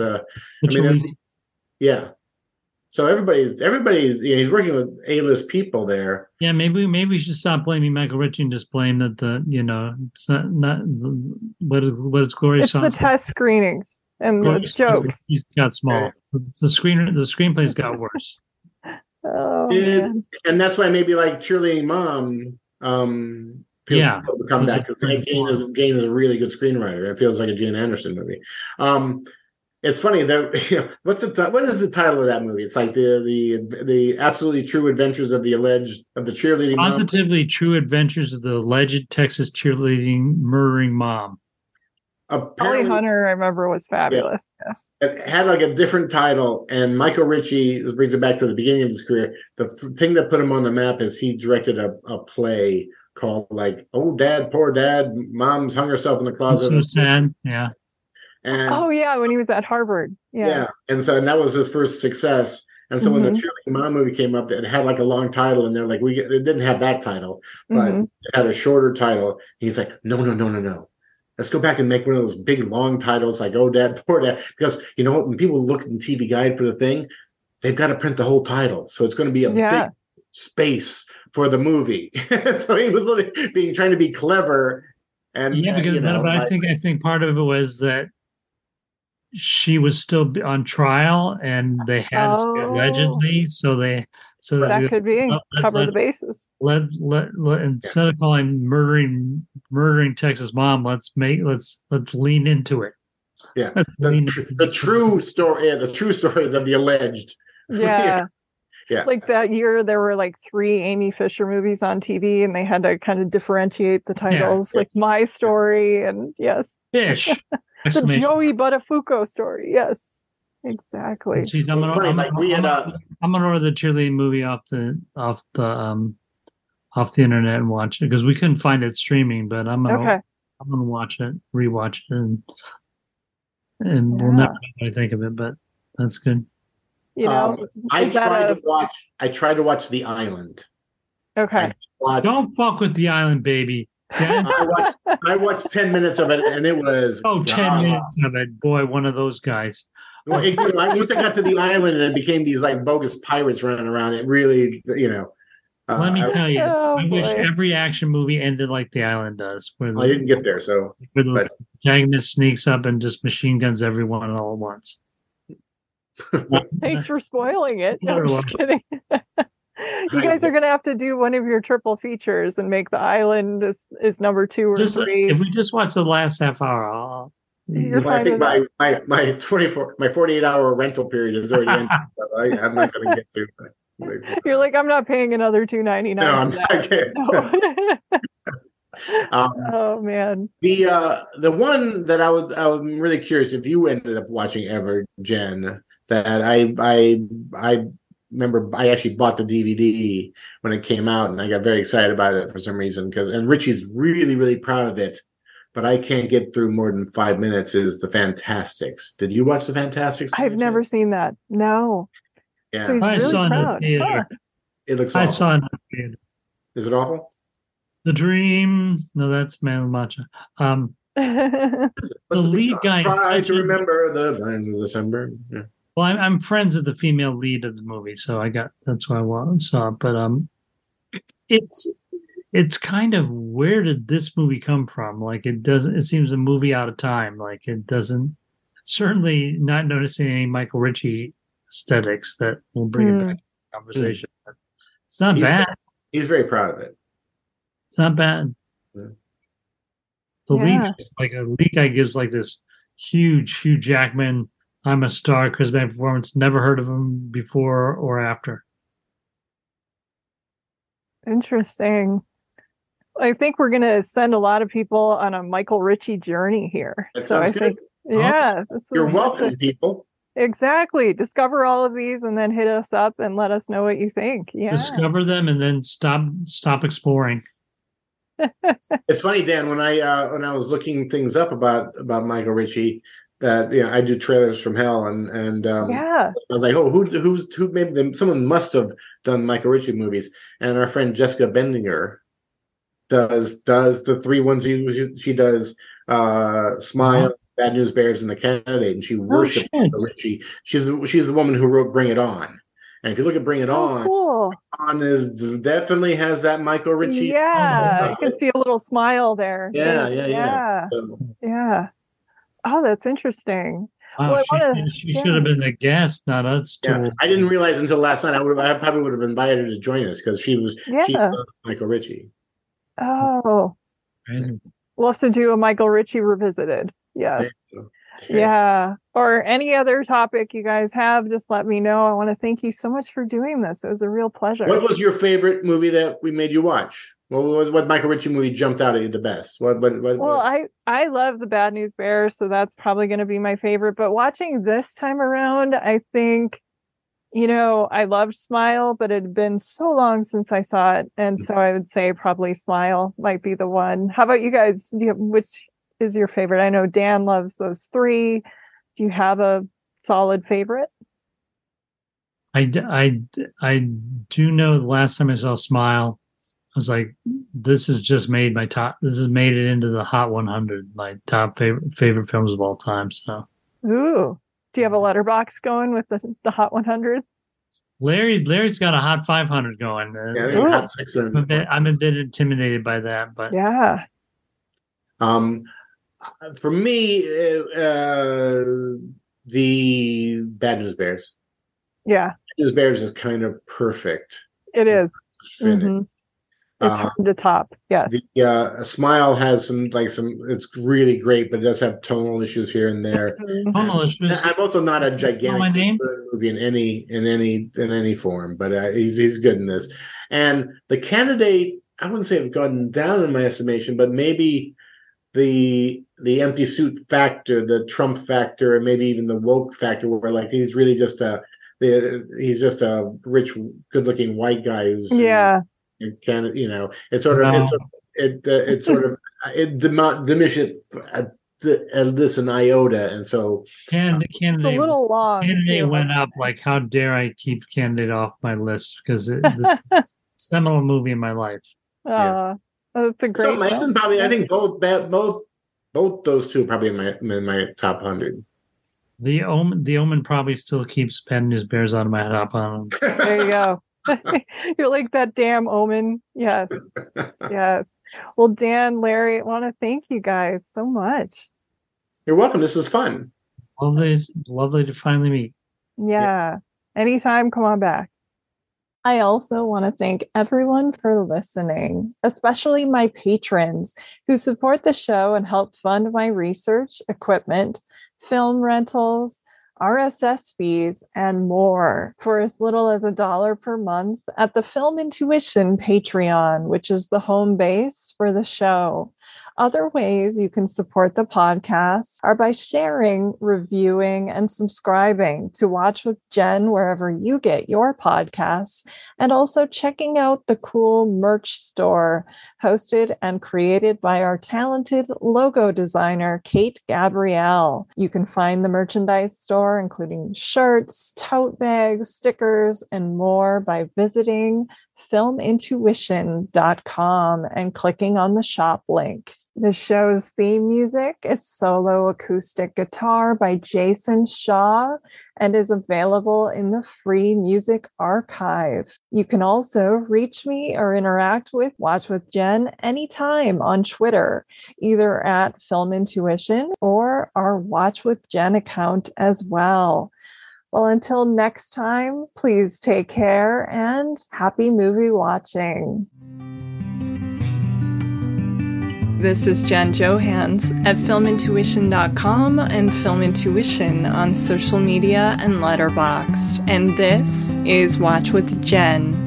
C: yeah. So everybody's he's working with A-list people there.
D: Yeah, maybe we should stop blaming Michael Ritchie and just blame that it's not what it's Gloria.
B: It's the test screenings and the jokes.
D: He's got small. The screenplays got worse.
B: Oh,
C: and that's why maybe like Cheerleading Mom feels to come back because Jane is a really good screenwriter. It feels like a Jane Anderson movie. It's funny that what is the title of that movie? It's like the absolutely true adventures of the cheerleading
D: positively mom. True adventures of the alleged Texas cheerleading murdering mom.
B: Holly Hunter, I remember, was fabulous.
C: Yeah.
B: Yes,
C: it had like a different title, and Michael Ritchie, this brings it back to the beginning of his career. The thing that put him on the map is he directed a play called like "Oh Dad, Poor Dad, Mom's hung herself in the closet."
D: So sad, yeah.
C: And
B: oh yeah, when he was at Harvard. Yeah.
C: And that was his first success. And so when the Cheerleading Mom movie came up, it had like a long title, and they're like, it didn't have that title, but it had a shorter title. He's like, no. Let's go back and make one of those big long titles like Oh Dad, Poor Dad. Because you know what? When people look at the TV guide for the thing, they've got to print the whole title. So it's going to be a big space for the movie. So he was literally trying to be clever. And
D: because but I think part of it was that she was still on trial, and they had allegedly, so
B: that could be cover the bases.
D: Let instead of calling murdering Texas Mom, let's lean into it.
C: Yeah, the true story is of the alleged.
B: Yeah. Yeah. Like that year, there were like 3 Amy Fisher movies on TV, and they had to kind of differentiate the titles, like My Story and
D: Fish.
B: The Joey Buttafuoco story. Yes, exactly.
D: Jeez, I'm gonna order the cheerleading movie off the internet and watch it, because we couldn't find it streaming. But I'm gonna watch it, rewatch it, and we'll never know what I think of it. But that's good.
B: You know,
C: I tried to watch The Island.
B: Okay.
D: Don't fuck with The Island, baby.
C: I watched 10 minutes of it, and it was
D: 10 minutes of it. Boy, one of those guys.
C: Well, once I got to the island, and it became these like bogus pirates running around, it really,
D: let me tell you, I wish every action movie ended like The Island does.
C: I didn't get there, so
D: where the protagonist sneaks up and just machine guns everyone all at once.
B: Thanks for spoiling it. No, I'm just kidding. You guys are going to have to do one of your triple features and make The Island is number 2 or 3.
D: If we just watch the last half hour,
C: I think my 48-hour rental period is already ended. I'm not going to get to it.
B: You're like, I'm not paying another $2.99.
C: No, I can't.
B: Oh man.
C: The one that I'm really curious if you ended up watching ever, Jen, that I remember I actually bought the DVD when it came out, and I got very excited about it for some reason, and Richie's really, really proud of it, but I can't get through more than 5 minutes, is The Fantastics. Did you watch The Fantastics?
B: I've never seen that. No.
C: Yeah.
B: So he's really
D: saw
B: proud.
D: it in the theater.
C: It looks awful.
D: I saw it in the theater.
C: Is it awful?
D: The Dream. No, that's Man Macha. The lead guy.
C: Try to remember the end of December. Yeah.
D: Well, I'm friends with the female lead of the movie, so that's why I saw it. But it's kind of, where did this movie come from? Like, it seems a movie out of time. Like, it doesn't, certainly not noticing any Michael Ritchie aesthetics that will bring it back to the conversation. It's not bad.
C: He's very proud of it.
D: It's not bad.
C: Yeah.
D: The lead guy gives like this huge Hugh Jackman, I'm a star, charismatic performance. Never heard of him before or after.
B: Interesting. I think we're going to send a lot of people on a Michael Ritchie journey here.
C: So I think, you're welcome, people.
B: Exactly. Discover all of these and then hit us up and let us know what you think. Yeah.
D: Discover them and then stop exploring.
C: It's funny, Dan, when I was looking things up about Michael Ritchie, that I do Trailers from Hell, and I was like, who maybe someone must have done Michael Ritchie movies, and our friend Jessica Bendinger does the 3 ones she does, Smile, Bad News Bears, and The Candidate, and she worships Michael Ritchie. She's the woman who wrote Bring It On. And if you look at Bring It On,
B: cool.
C: On definitely has that Michael Ritchie.
B: Yeah, I can see a little smile there.
C: Yeah.
B: Yeah. Oh, that's interesting.
D: Wow, she should have been the guest, not us.
C: Yeah. I didn't realize until last night. I probably would have invited her to join us, because she was Michael Ritchie.
B: Oh,
D: Crazy.
B: We'll have to do a Michael Ritchie revisited. Yeah. Yeah. Or any other topic you guys have, just let me know. I want to thank you so much for doing this. It was a real pleasure.
C: What was your favorite movie that we made you watch? What Michael Ritchie movie jumped out at you the best?
B: I love the Bad News Bears, so that's probably going to be my favorite. But watching this time around, I think, I loved Smile, but it had been so long since I saw it, and so I would say probably Smile might be the one. How about you guys? is your favorite? I know Dan loves those three. Do you have a solid favorite?
D: I do know the last time I saw Smile, I was like, this has made it into the Hot 100, my top favorite films of all time. So,
B: ooh, do you have a letterbox going with the Hot 100?
D: Larry's got a Hot 500 going.
C: Yeah, Hot 600.
D: I'm a bit intimidated by that, but
B: yeah.
C: For me, the Bad News Bears.
B: Yeah,
C: Bad News Bears is kind of perfect.
B: It is. Mm-hmm. It's hard to top. Yes.
C: The Smile has some. It's really great, but it does have tonal issues here and there.
D: Tonal issues.
C: I'm also not a gigantic movie in any form, but he's good in this. And The Candidate, I wouldn't say it's gone down in my estimation, but maybe the empty suit factor, the Trump factor, and maybe even the woke factor, where he's really just a rich, good-looking white guy who's it diminishes this an iota, and so
D: Candidate
B: it's a little long.
D: Candidate went up. Like, how dare I keep Candidate off my list, because this is a seminal movie in my life.
B: That's a great.
C: So probably, I think both those two are probably in my top 100.
D: The Omen probably still keeps Bad News Bears out of my top 100.
B: There you go. You're like that damn Omen. Yes. Yes. Well, Dan, Larry, I want to thank you guys so much.
C: You're welcome. This was fun.
D: Lovely to finally meet.
B: Yeah. Anytime, come on back. I also want to thank everyone for listening, especially my patrons who support the show and help fund my research, equipment, film rentals, RSS fees, and more for as little as $1 per month at the Film Intuition Patreon, which is the home base for the show. Other ways you can support the podcast are by sharing, reviewing, and subscribing to Watch with Jen wherever you get your podcasts, and also checking out the cool merch store hosted and created by our talented logo designer, Kate Gabrielle. You can find the merchandise store, including shirts, tote bags, stickers, and more by visiting filmintuition.com and clicking on the shop link. The show's theme music is Solo Acoustic Guitar by Jason Shaw and is available in the Free Music Archive. You can also reach me or interact with Watch with Jen anytime on Twitter, either at Film Intuition or our Watch with Jen account as well. Well, until next time, please take care and happy movie watching. This is Jen Johans at filmintuition.com and Film Intuition on social media and Letterboxd. And this is Watch with Jen.